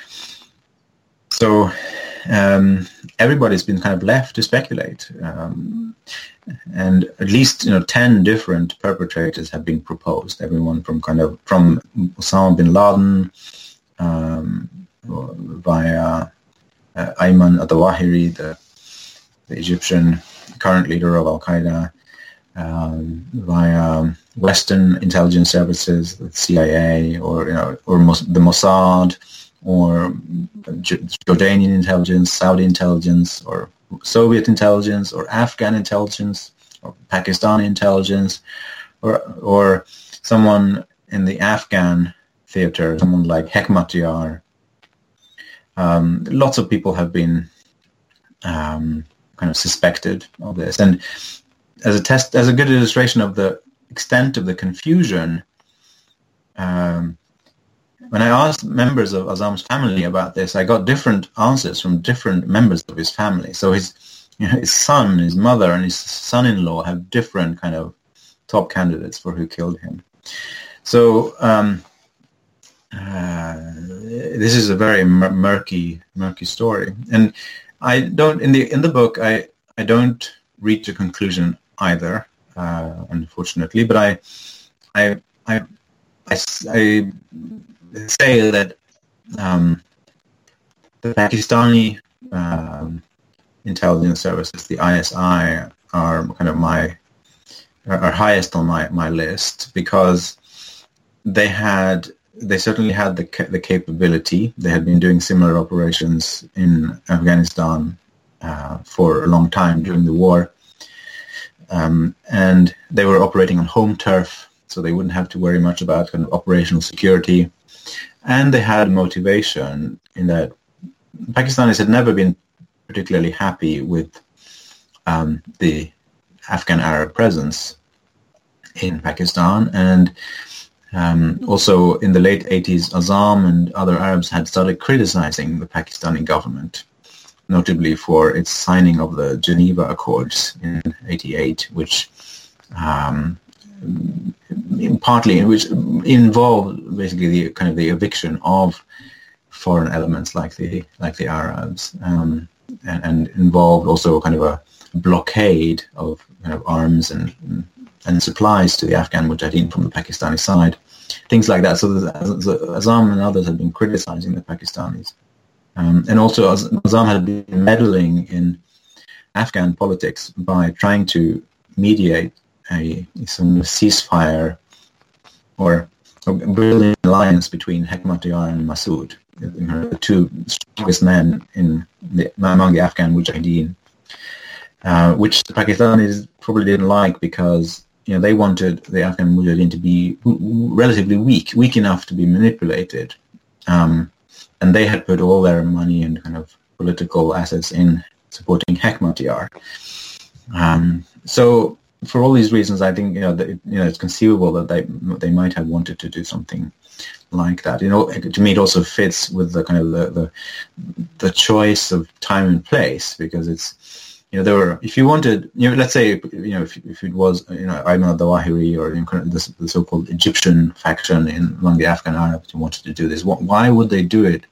so um, everybody's been kind of left to speculate. Um, And at least, you know, ten different perpetrators have been proposed. Everyone from kind of from Osama bin Laden, um, via uh, Ayman al-Zawahiri, the, the Egyptian current leader of Al Qaeda, um, via Western intelligence services, the C I A, or you know, or Mos- the Mossad, or J- Jordanian intelligence, Saudi intelligence, or Soviet intelligence, or Afghan intelligence, or Pakistani intelligence, or or someone in the Afghan theater, someone like Hekmatyar. Um, lots of people have been um, kind of suspected of this, and as a test, as a good illustration of the extent of the confusion, um, when I asked members of Azzam's family about this, I got different answers from different members of his family. So his, you know, his son, his mother, and his son-in-law have different kind of top candidates for who killed him. So um, uh, this is a very mur- murky, murky story. And I don't in the in the book I I don't reach a conclusion either, uh, unfortunately. But I I I I. I say that um, the Pakistani um, intelligence services, the I S I, are kind of my are highest on my, my list, because they had they certainly had the the capability. They had been doing similar operations in Afghanistan uh, for a long time during the war, um, and they were operating on home turf, so they wouldn't have to worry much about kind of operational security. And they had motivation in that Pakistanis had never been particularly happy with um, the Afghan Arab presence in Pakistan. And um, also in the late eighties, Azzam and other Arabs had started criticizing the Pakistani government, notably for its signing of the Geneva Accords in eighty-eight, which um, partly which involved basically the kind of the eviction of foreign elements like the like the Arabs, um, and, and involved also kind of a blockade of kind of arms and and supplies to the Afghan Mujahideen from the Pakistani side, things like that. So the, the, Azam and others have been criticizing the Pakistanis. Um, and also Azam had been meddling in Afghan politics by trying to mediate a some ceasefire or, or build an alliance between Hekmatyar and Masood, the two strongest men in the, among the Afghan Mujahideen, uh, which the Pakistanis probably didn't like because you know they wanted the Afghan Mujahideen to be relatively weak, weak enough to be manipulated, um, and they had put all their money and kind of political assets in supporting Hekmatyar. Um, so for all these reasons, I think you know that, you know it's conceivable that they they might have wanted to do something like that. You know, to me, it also fits with the kind of the the, the choice of time and place, because it's you know there were if you wanted you know let's say you know if if it was you know Ayman al-Zawahiri or you know, the, the so-called Egyptian faction in among the Afghan Arabs who wanted to do this, why would they do it?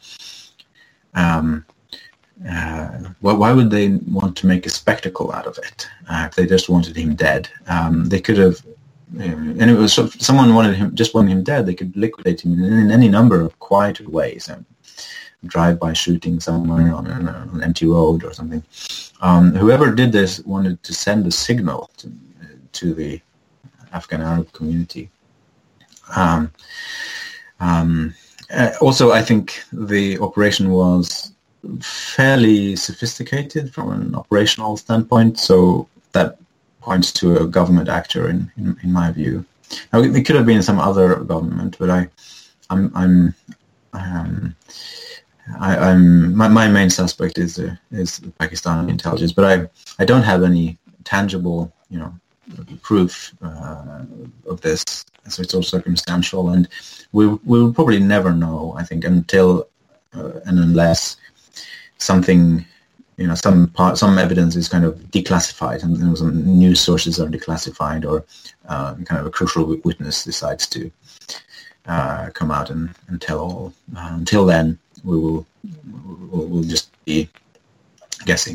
Um, Uh, well, why would they want to make a spectacle out of it uh, if they just wanted him dead? Um, they could have, you know, and it was if someone wanted him, just wanted him dead. They could liquidate him in, in any number of quieter ways, um, drive-by shooting somewhere on an, on an empty road or something. Um, whoever did this wanted to send a signal to, to the Afghan Arab community. Um, um, uh, also, I think the operation was fairly sophisticated from an operational standpoint, so that points to a government actor in, in, in my view. Now, it could have been some other government, but I, I'm, I'm, um, I, I'm my, my main suspect is the is the Pakistani intelligence, but I, I don't have any tangible, you know, proof uh, of this, so it's all circumstantial, and we we will probably never know, I think, until uh, and unless something, you know, some part, some evidence is kind of declassified, and you know, some news sources are declassified, or uh, kind of a crucial witness decides to uh, come out and, and tell all. Uh, until then, we will we'll, we'll just be guessing.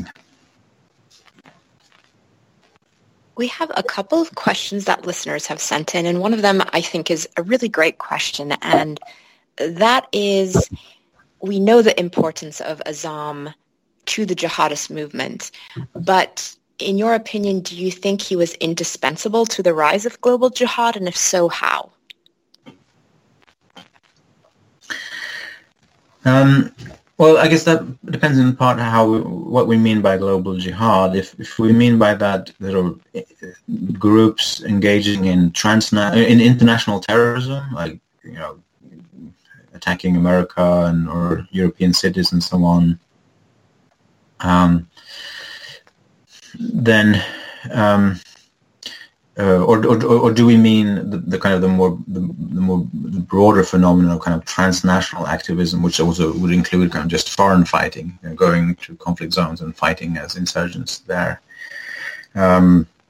We have a couple of questions that listeners have sent in, and one of them I think is a really great question, and that is, we know the importance of Azam to the jihadist movement, but in your opinion, do you think he was indispensable to the rise of global jihad, and if so, how? Um, well, I guess that depends in part how we, what we mean by global jihad. If if we mean by that there are groups engaging in transna- in international terrorism, like you know. attacking America and or European cities and so on, um, then, um, uh, or, or or do we mean the, the kind of the more the, the more the broader phenomenon of kind of transnational activism, which also would include kind of just foreign fighting, you know, going to conflict zones and fighting as insurgents there? Um,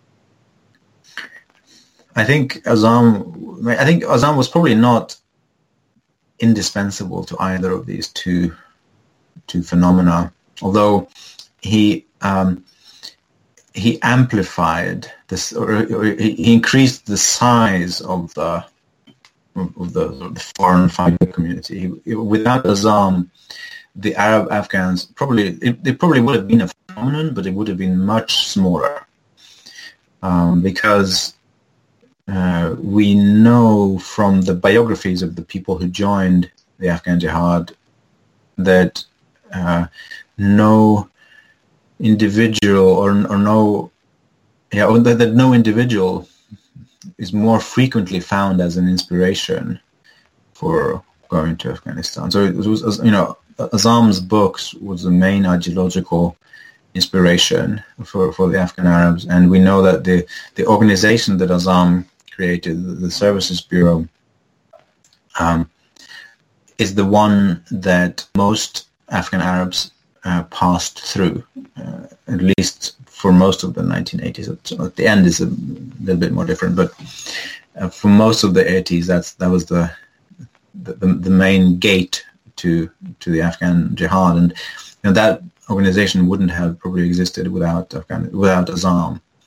I think Azam. I think Azam was probably not indispensable to either of these two two phenomena, although he um, he amplified this, or, or he increased the size of the of the, the foreign fighter community. He, without Azam, the Arab Afghans probably it, it probably would have been a phenomenon, but it would have been much smaller um, because. Uh, we know from the biographies of the people who joined the Afghan Jihad that uh, no individual or, or no, yeah, or that, that no individual is more frequently found as an inspiration for going to Afghanistan. So it was, you know, Azam's books was the main ideological inspiration for, for the Afghan Arabs, and we know that the the organization that Azam created, the Services Bureau, um, is the one that most Afghan Arabs uh, passed through, uh, at least for most of the nineteen eighties. At the end is a little bit more different, but uh, for most of the eighties, that's that was the the, the main gate to to the Afghan Jihad, and you know, that organization wouldn't have probably existed without Afghan without Azam.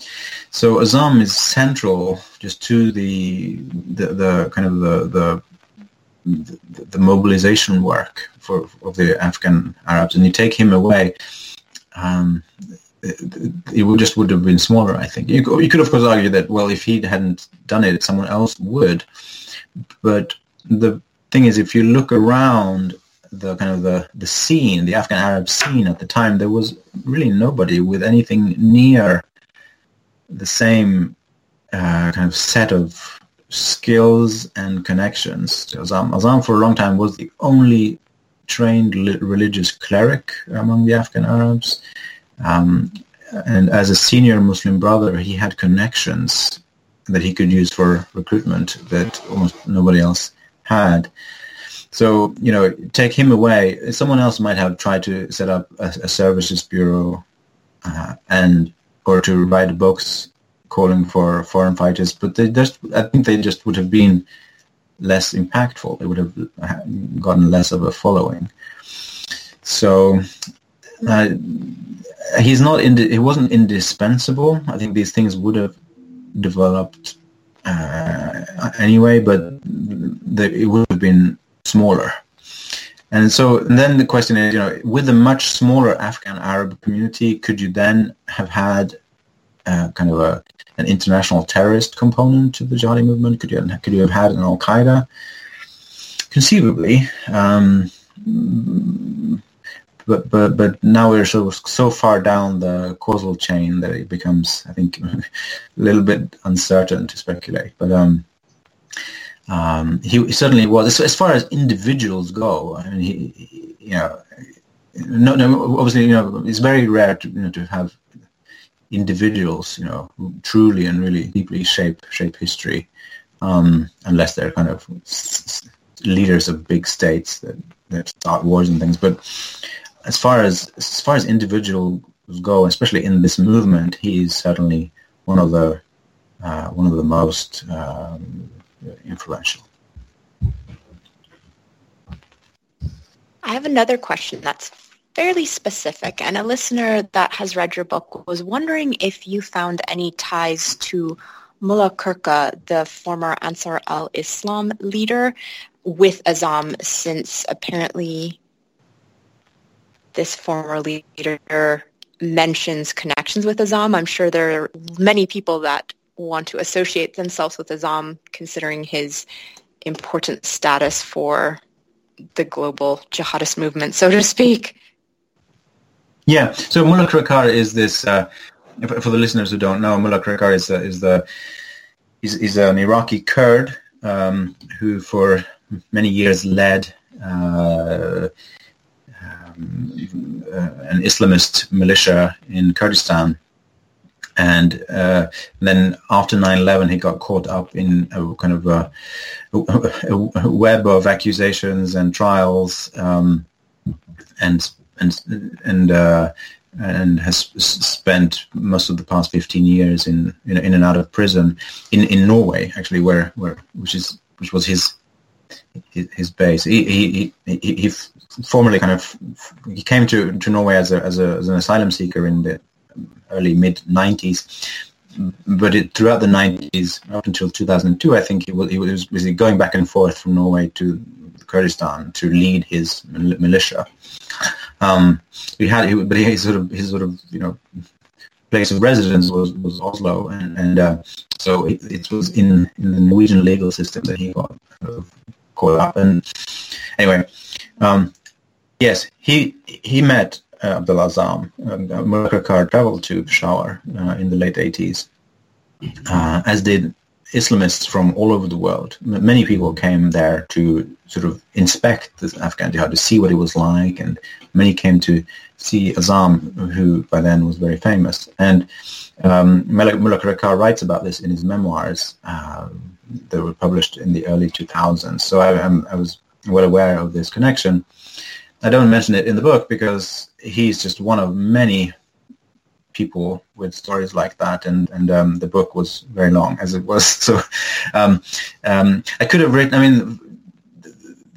so Azam is central just to the the, the kind of the, the the the mobilization work for of the Afghan Arabs, and you take him away, um, it, it would just would have been smaller. I think you could, you could of course argue that, well, if he hadn't done it, someone else would. But the thing is, if you look around the kind of the, the scene, the Afghan Arab scene at the time, there was really nobody with anything near the same uh, kind of set of skills and connections. Azam, Azam for a long time was the only trained li- religious cleric among the Afghan Arabs. Um, and as a senior Muslim brother, he had connections that he could use for recruitment that almost nobody else had. So, you know, take him away. Someone else might have tried to set up a, a services bureau uh, and or to write books calling for foreign fighters, but they just, I think they just would have been less impactful. They would have gotten less of a following. So uh, he's not in. He wasn't indispensable. I think these things would have developed uh, anyway, but the, it would have been smaller. And so and then the question is, you know, with a much smaller Afghan Arab community, could you then have had uh, kind of a an international terrorist component to the jihadi movement? Could you could you have had an Al Qaeda? Conceivably, um, but but but now we're so so far down the causal chain that it becomes, I think, a little bit uncertain to speculate. But um, um, he certainly was. As, as far as individuals go, I mean, he, he you know, no, no, obviously, you know, it's very rare to you know to have individuals, you know, who truly and really deeply shape shape history, um, unless they're kind of leaders of big states that, that start wars and things. But as far as as far as individuals go, especially in this movement, he's certainly one of the uh, one of the most um, influential. I have another question that's fairly specific, and a listener that has read your book was wondering if you found any ties to Mullah Kirka, the former Ansar al-Islam leader, with Azam, since apparently this former leader mentions connections with Azam. I'm sure there are many people that want to associate themselves with Azam, considering his important status for the global jihadist movement, so to speak. Yeah, so Mullah Kirkar is this. Uh, for the listeners who don't know, Mullah Kirkar is uh, is the is, is an Iraqi Kurd um, who, for many years, led uh, um, uh, an Islamist militia in Kurdistan, and uh, then after nine eleven, he got caught up in a kind of a, a, a web of accusations and trials, um, and. and and uh, and has spent most of the past fifteen years in in, in and out of prison in, in Norway, actually, where where which is which was his his, his base. He he, he he he formerly kind of he came to, to Norway as a as a as an asylum seeker in the early mid nineties, but it, throughout the nineties up until two thousand two, I think he was he was busy going back and forth from Norway to Kurdistan to lead his militia. Um, he had, he, but his sort of his sort of you know place of residence was, was Oslo, and, and uh, so it, it was in, in the Norwegian legal system that he got uh, caught up. And anyway, um, yes, he he met uh, Abdullah Azam. Uh, Mullah Kirkar traveled to Peshawar uh, in the late eighties, uh, as did Islamists from all over the world. M- many people came there to sort of inspect the Afghan jihad, to see what it was like, and many came to see Azam, who by then was very famous. And um, Mullah Kirkar writes about this in his memoirs uh, that were published in the early two thousands. So I, I'm, I was well aware of this connection. I don't mention it in the book because he's just one of many people with stories like that, and and um, the book was very long as it was. So um, um, I could have written. I mean,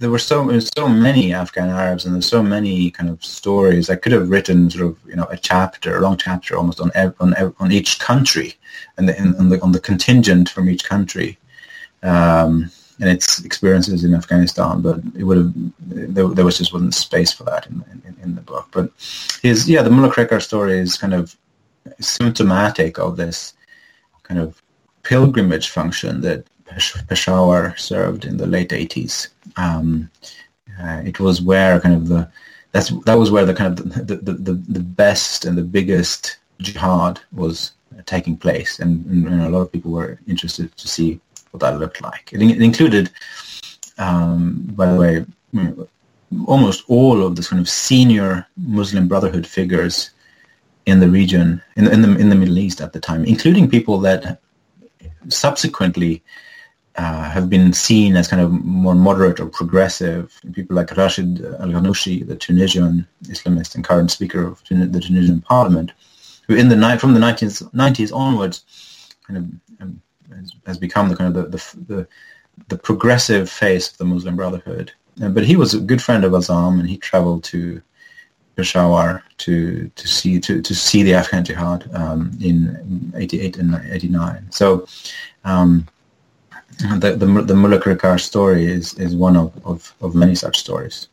there were so so many Afghan Arabs, and there's so many kind of stories. I could have written sort of you know a chapter, a long chapter, almost on ev- on ev- on each country, and the, on the on the contingent from each country, um, and its experiences in Afghanistan. But it would have there, there was just wasn't space for that in in, in the book. But his yeah, the Mullah Krekar story is kind of symptomatic of this kind of pilgrimage function that Peshawar served in the late eighties. Um, uh, it was where kind of the that's that was where the kind of the the, the, the best and the biggest jihad was taking place, and, and, and a lot of people were interested to see what that looked like. It, it included, um, by the way, you know, almost all of the kind of senior Muslim Brotherhood figures in the region, in, in the in the Middle East at the time, including people that subsequently uh, have been seen as kind of more moderate or progressive. People like Rashid Al-Ghanouchi, the Tunisian Islamist and current Speaker of Tun- the Tunisian Parliament, who in the night from the nineties onwards, kind of um, has, has become the kind of the the, the the progressive face of the Muslim Brotherhood. Uh, but he was a good friend of Azam, and he traveled to Peshawar to to see to, to see the Afghan Jihad um, in eighty-eight and eighty-nine. So um, the the the Mullah Krekar story is, is one of, of, of many such stories.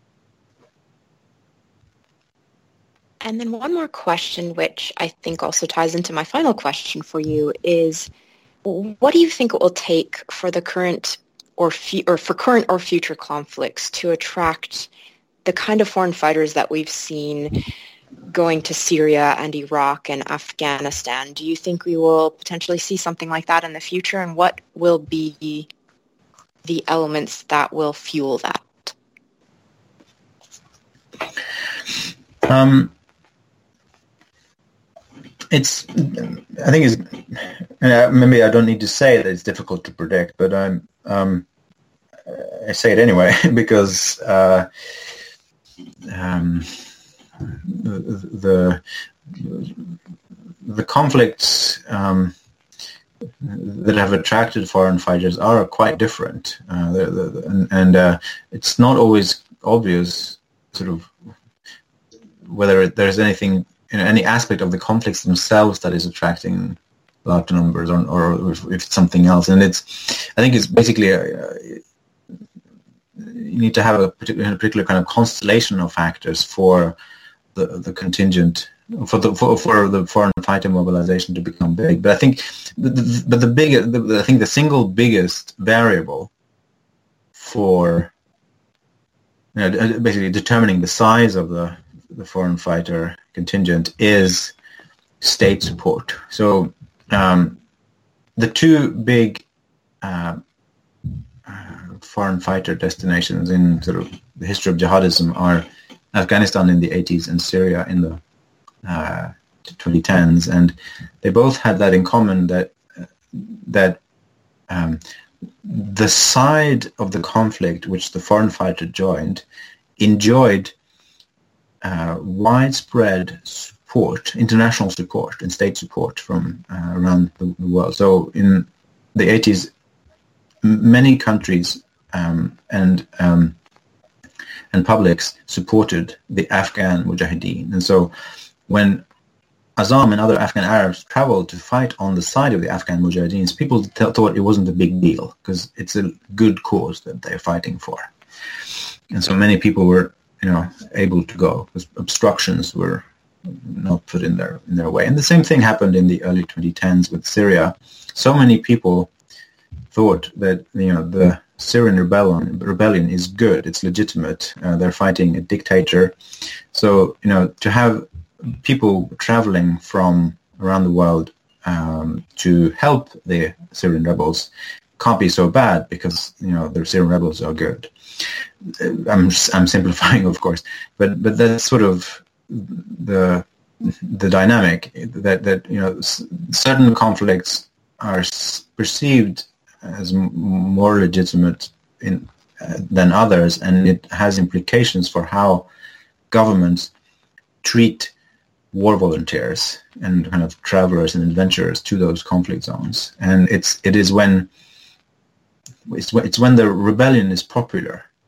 And then one more question, which I think also ties into my final question for you, is what do you think it will take for the current or fe- or for current or future conflicts to attract the kind of foreign fighters that we've seen going to Syria and Iraq and Afghanistan? Do you think we will potentially see something like that in the future? And what will be the elements that will fuel that? Um, it's, I think it's, and maybe I don't need to say that it's difficult to predict, but I'm, um, I say it anyway because, uh, Um, the the conflicts um, that have attracted foreign fighters are quite different, uh, the, the, and, and uh, it's not always obvious, sort of, whether there's anything, you know, any aspect of the conflicts themselves that is attracting large numbers, or, or if, if it's something else. And it's, I think it's basically a, a you need to have a particular, a particular kind of constellation of factors for the the contingent, for the for, for the foreign fighter mobilization to become big. But I think, the, the, but the big, the, I think the single biggest variable for, you know, basically determining the size of the the foreign fighter contingent is state support. So um, the two big Uh, foreign fighter destinations in sort of the history of jihadism are Afghanistan in the eighties and Syria in the uh, twenty tens, and they both had that in common, that uh, that um, the side of the conflict which the foreign fighter joined enjoyed uh, widespread support, international support and state support from uh, around the, the world. So in the eighties, many countries Um, and um, and publics supported the Afghan Mujahideen. And so when Azam and other Afghan Arabs traveled to fight on the side of the Afghan Mujahideens, people t- thought it wasn't a big deal because it's a good cause that they're fighting for. And so many people were, you know, able to go because obstructions were not put in their in their way. And the same thing happened in the early twenty tens with Syria. So many people thought that, you know, the Syrian rebellion rebellion is good, it's legitimate, uh, they're fighting a dictator. So, you know, to have people traveling from around the world um, to help the Syrian rebels can't be so bad because, you know, the Syrian rebels are good. I'm I'm simplifying, of course, but but that's sort of the the dynamic that that you know certain conflicts are perceived as more legitimate in, uh, than others, and it has implications for how governments treat war volunteers and kind of travelers and adventurers to those conflict zones. And it's it is when it's when, it's when the rebellion is popular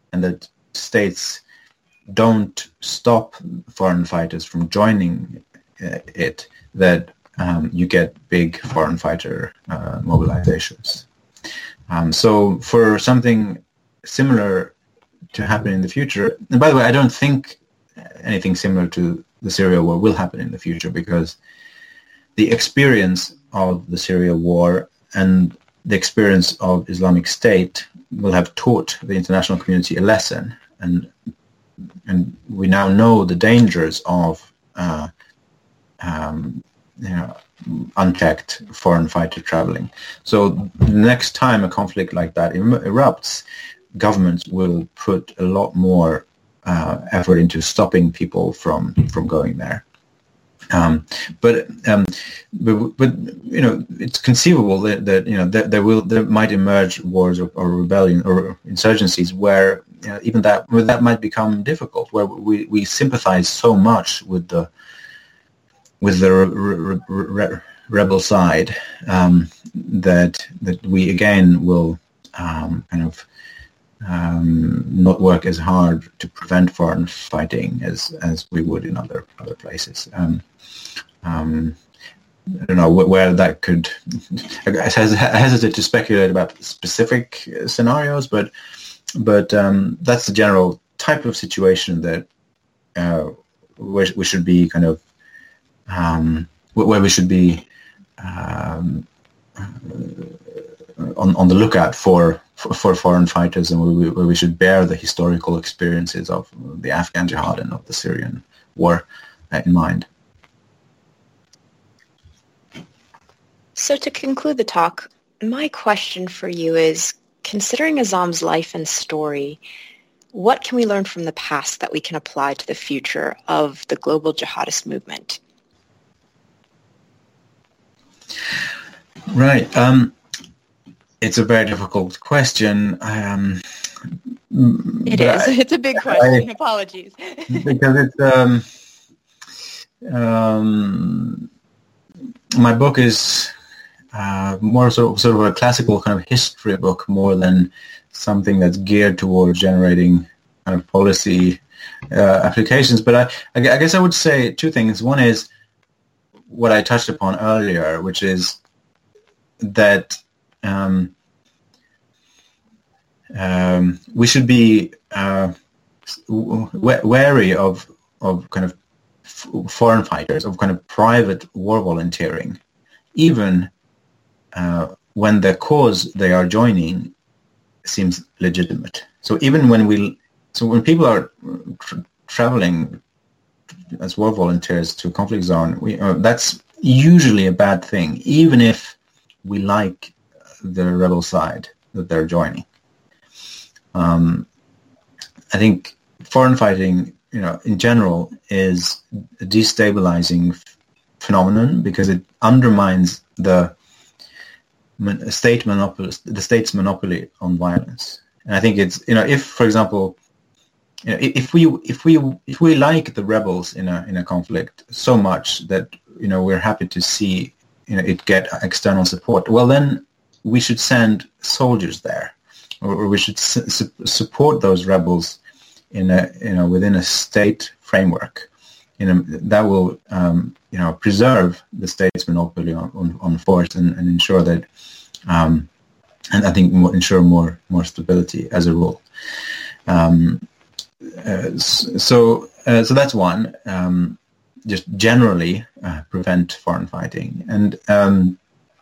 and that states don't stop foreign fighters from joining uh, it, that um, you get big foreign fighter uh, mobilizations. Um, so for something similar to happen in the future, and by the way, I don't think anything similar to the Syria war will happen in the future, because the experience of the Syria war and the experience of Islamic State will have taught the international community a lesson, and and we now know the dangers of uh, um, you know, unchecked foreign fighter traveling. So the next time a conflict like that em- erupts, governments will put a lot more uh, effort into stopping people from, from going there. Um, but, um, but but you know, it's conceivable that, that you know that there will there might emerge wars or, or rebellion or insurgencies where you know, even that where that might become difficult, where we, we sympathize so much with the with the re- re- re- rebel side um, that that we again will um, kind of um, not work as hard to prevent foreign fighting as as we would in other other places. Um, um, I don't know where that could. I hesitate to speculate about specific scenarios, but but um, that's the general type of situation that uh, where we should be kind of um, where we should be um, on on the lookout for for, for foreign fighters, and where we, where we should bear the historical experiences of the Afghan jihad and of the Syrian war uh, in mind. So to conclude the talk, my question for you is, considering Azam's life and story, what can we learn from the past that we can apply to the future of the global jihadist movement? Right. Um, it's a very difficult question. Um, it is. I, it's a big question. I, Apologies. Because it's... Um, um, my book is... Uh, more sort of, sort of a classical kind of history book, more than something that's geared towards generating kind of policy uh, applications. But I, I guess I would say two things. One is what I touched upon earlier, which is that um, um, we should be uh, wary of of kind of f- foreign fighters, of kind of private war volunteering, even Uh, when the cause they are joining seems legitimate. So even when we, so when people are tra- traveling as war volunteers to a conflict zone, we, uh, that's usually a bad thing, even if we like the rebel side that they're joining. Um, I think foreign fighting, you know, in general, is a destabilizing f- phenomenon because it undermines the state monopoly, the state's monopoly on violence. And I think it's, you know, if, for example, you know, if we if we if we like the rebels in a in a conflict so much that, you know, we're happy to see, you know, it get external support, well, then we should send soldiers there, or, or we should su- support those rebels in a, you know, within a state framework. You know, that will, um, you know, preserve the state's monopoly on, on, on force and, and ensure that, um, and I think more, ensure more more stability as a rule. Um, uh, so, uh, so that's one. Um, just generally uh, prevent foreign fighting, and um,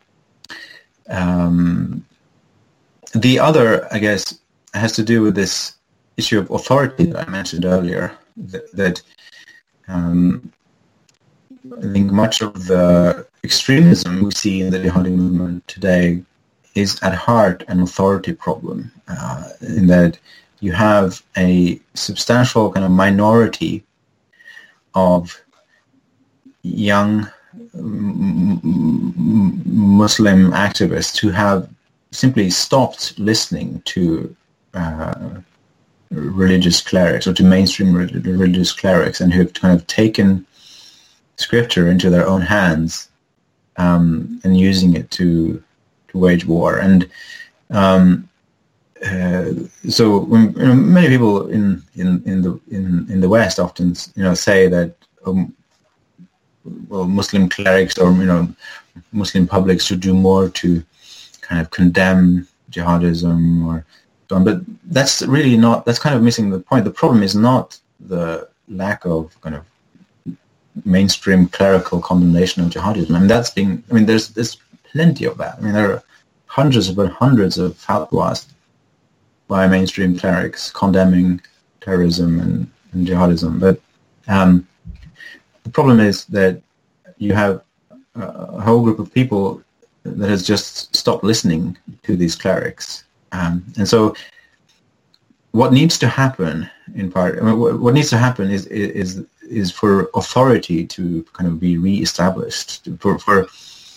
um, the other, I guess, has to do with this issue of authority that I mentioned earlier. That. that Um, I think much of the extremism we see in the jihadi movement today is at heart an authority problem, uh, in that you have a substantial kind of minority of young m- m- Muslim activists who have simply stopped listening to uh, religious clerics, or to mainstream religious clerics, and who have kind of taken scripture into their own hands um, and using it to to wage war. And um, uh, so when, you know, many people in, in, in the in, in the West often you know say that um, well Muslim clerics or you know Muslim publics should do more to kind of condemn jihadism or so on, but that's really not. That's kind of missing the point. The problem is not the lack of kind of mainstream clerical condemnation of jihadism. I mean, that's being. I mean, there's there's plenty of that. I mean, there are hundreds upon hundreds of fatwas by mainstream clerics condemning terrorism and, and jihadism. But um, the problem is that you have a whole group of people that has just stopped listening to these clerics. Um, and so what needs to happen in part, I mean, what, what needs to happen is, is, is for authority to kind of be reestablished, for, for,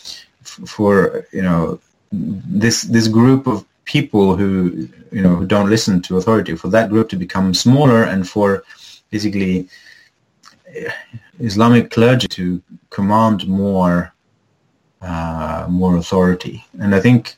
for, you know, this, this group of people who, you know, who don't listen to authority, for that group to become smaller and for basically Islamic clergy to command more uh, more authority. And I think,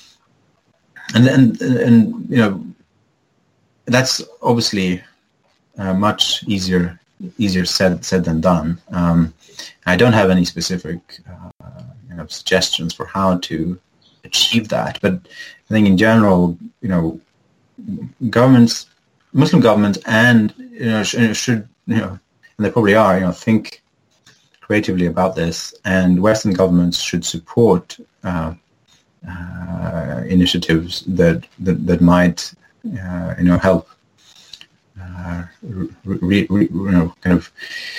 and and and you know, that's obviously uh, much easier easier said said than done. Um, I don't have any specific uh, you know, suggestions for how to achieve that, but I think in general, you know, governments, Muslim governments, and you know, sh- should you know, and they probably are, you know, think creatively about this, and Western governments should support uh, uh, initiatives that, that that might, uh, you know, help, uh, re, re, you know, kind of,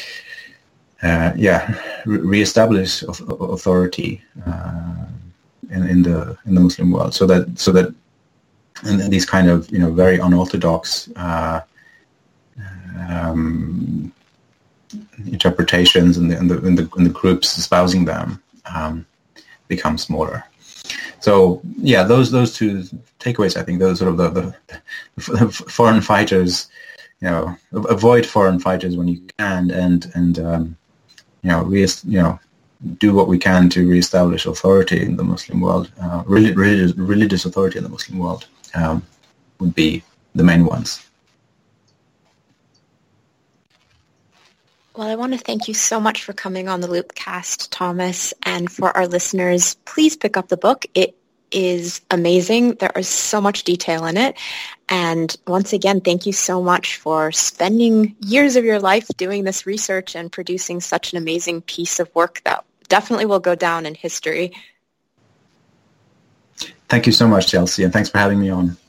uh, yeah, re- reestablish authority uh, in, in the in the Muslim world, so that so that, and these kind of you know very unorthodox Uh, um, interpretations and the, and the and the and the groups espousing them um, become smaller. So yeah, those those two takeaways. I think those sort of the, the, the foreign fighters, you know, avoid foreign fighters when you can, and and um, you know, re- you know, do what we can to reestablish authority in the Muslim world, uh, religious religious authority in the Muslim world um, would be the main ones. Well, I want to thank you so much for coming on the Loopcast, Thomas, and for our listeners, please pick up the book. It is amazing. There is so much detail in it. And once again, thank you so much for spending years of your life doing this research and producing such an amazing piece of work that definitely will go down in history. Thank you so much, Chelsea, and thanks for having me on.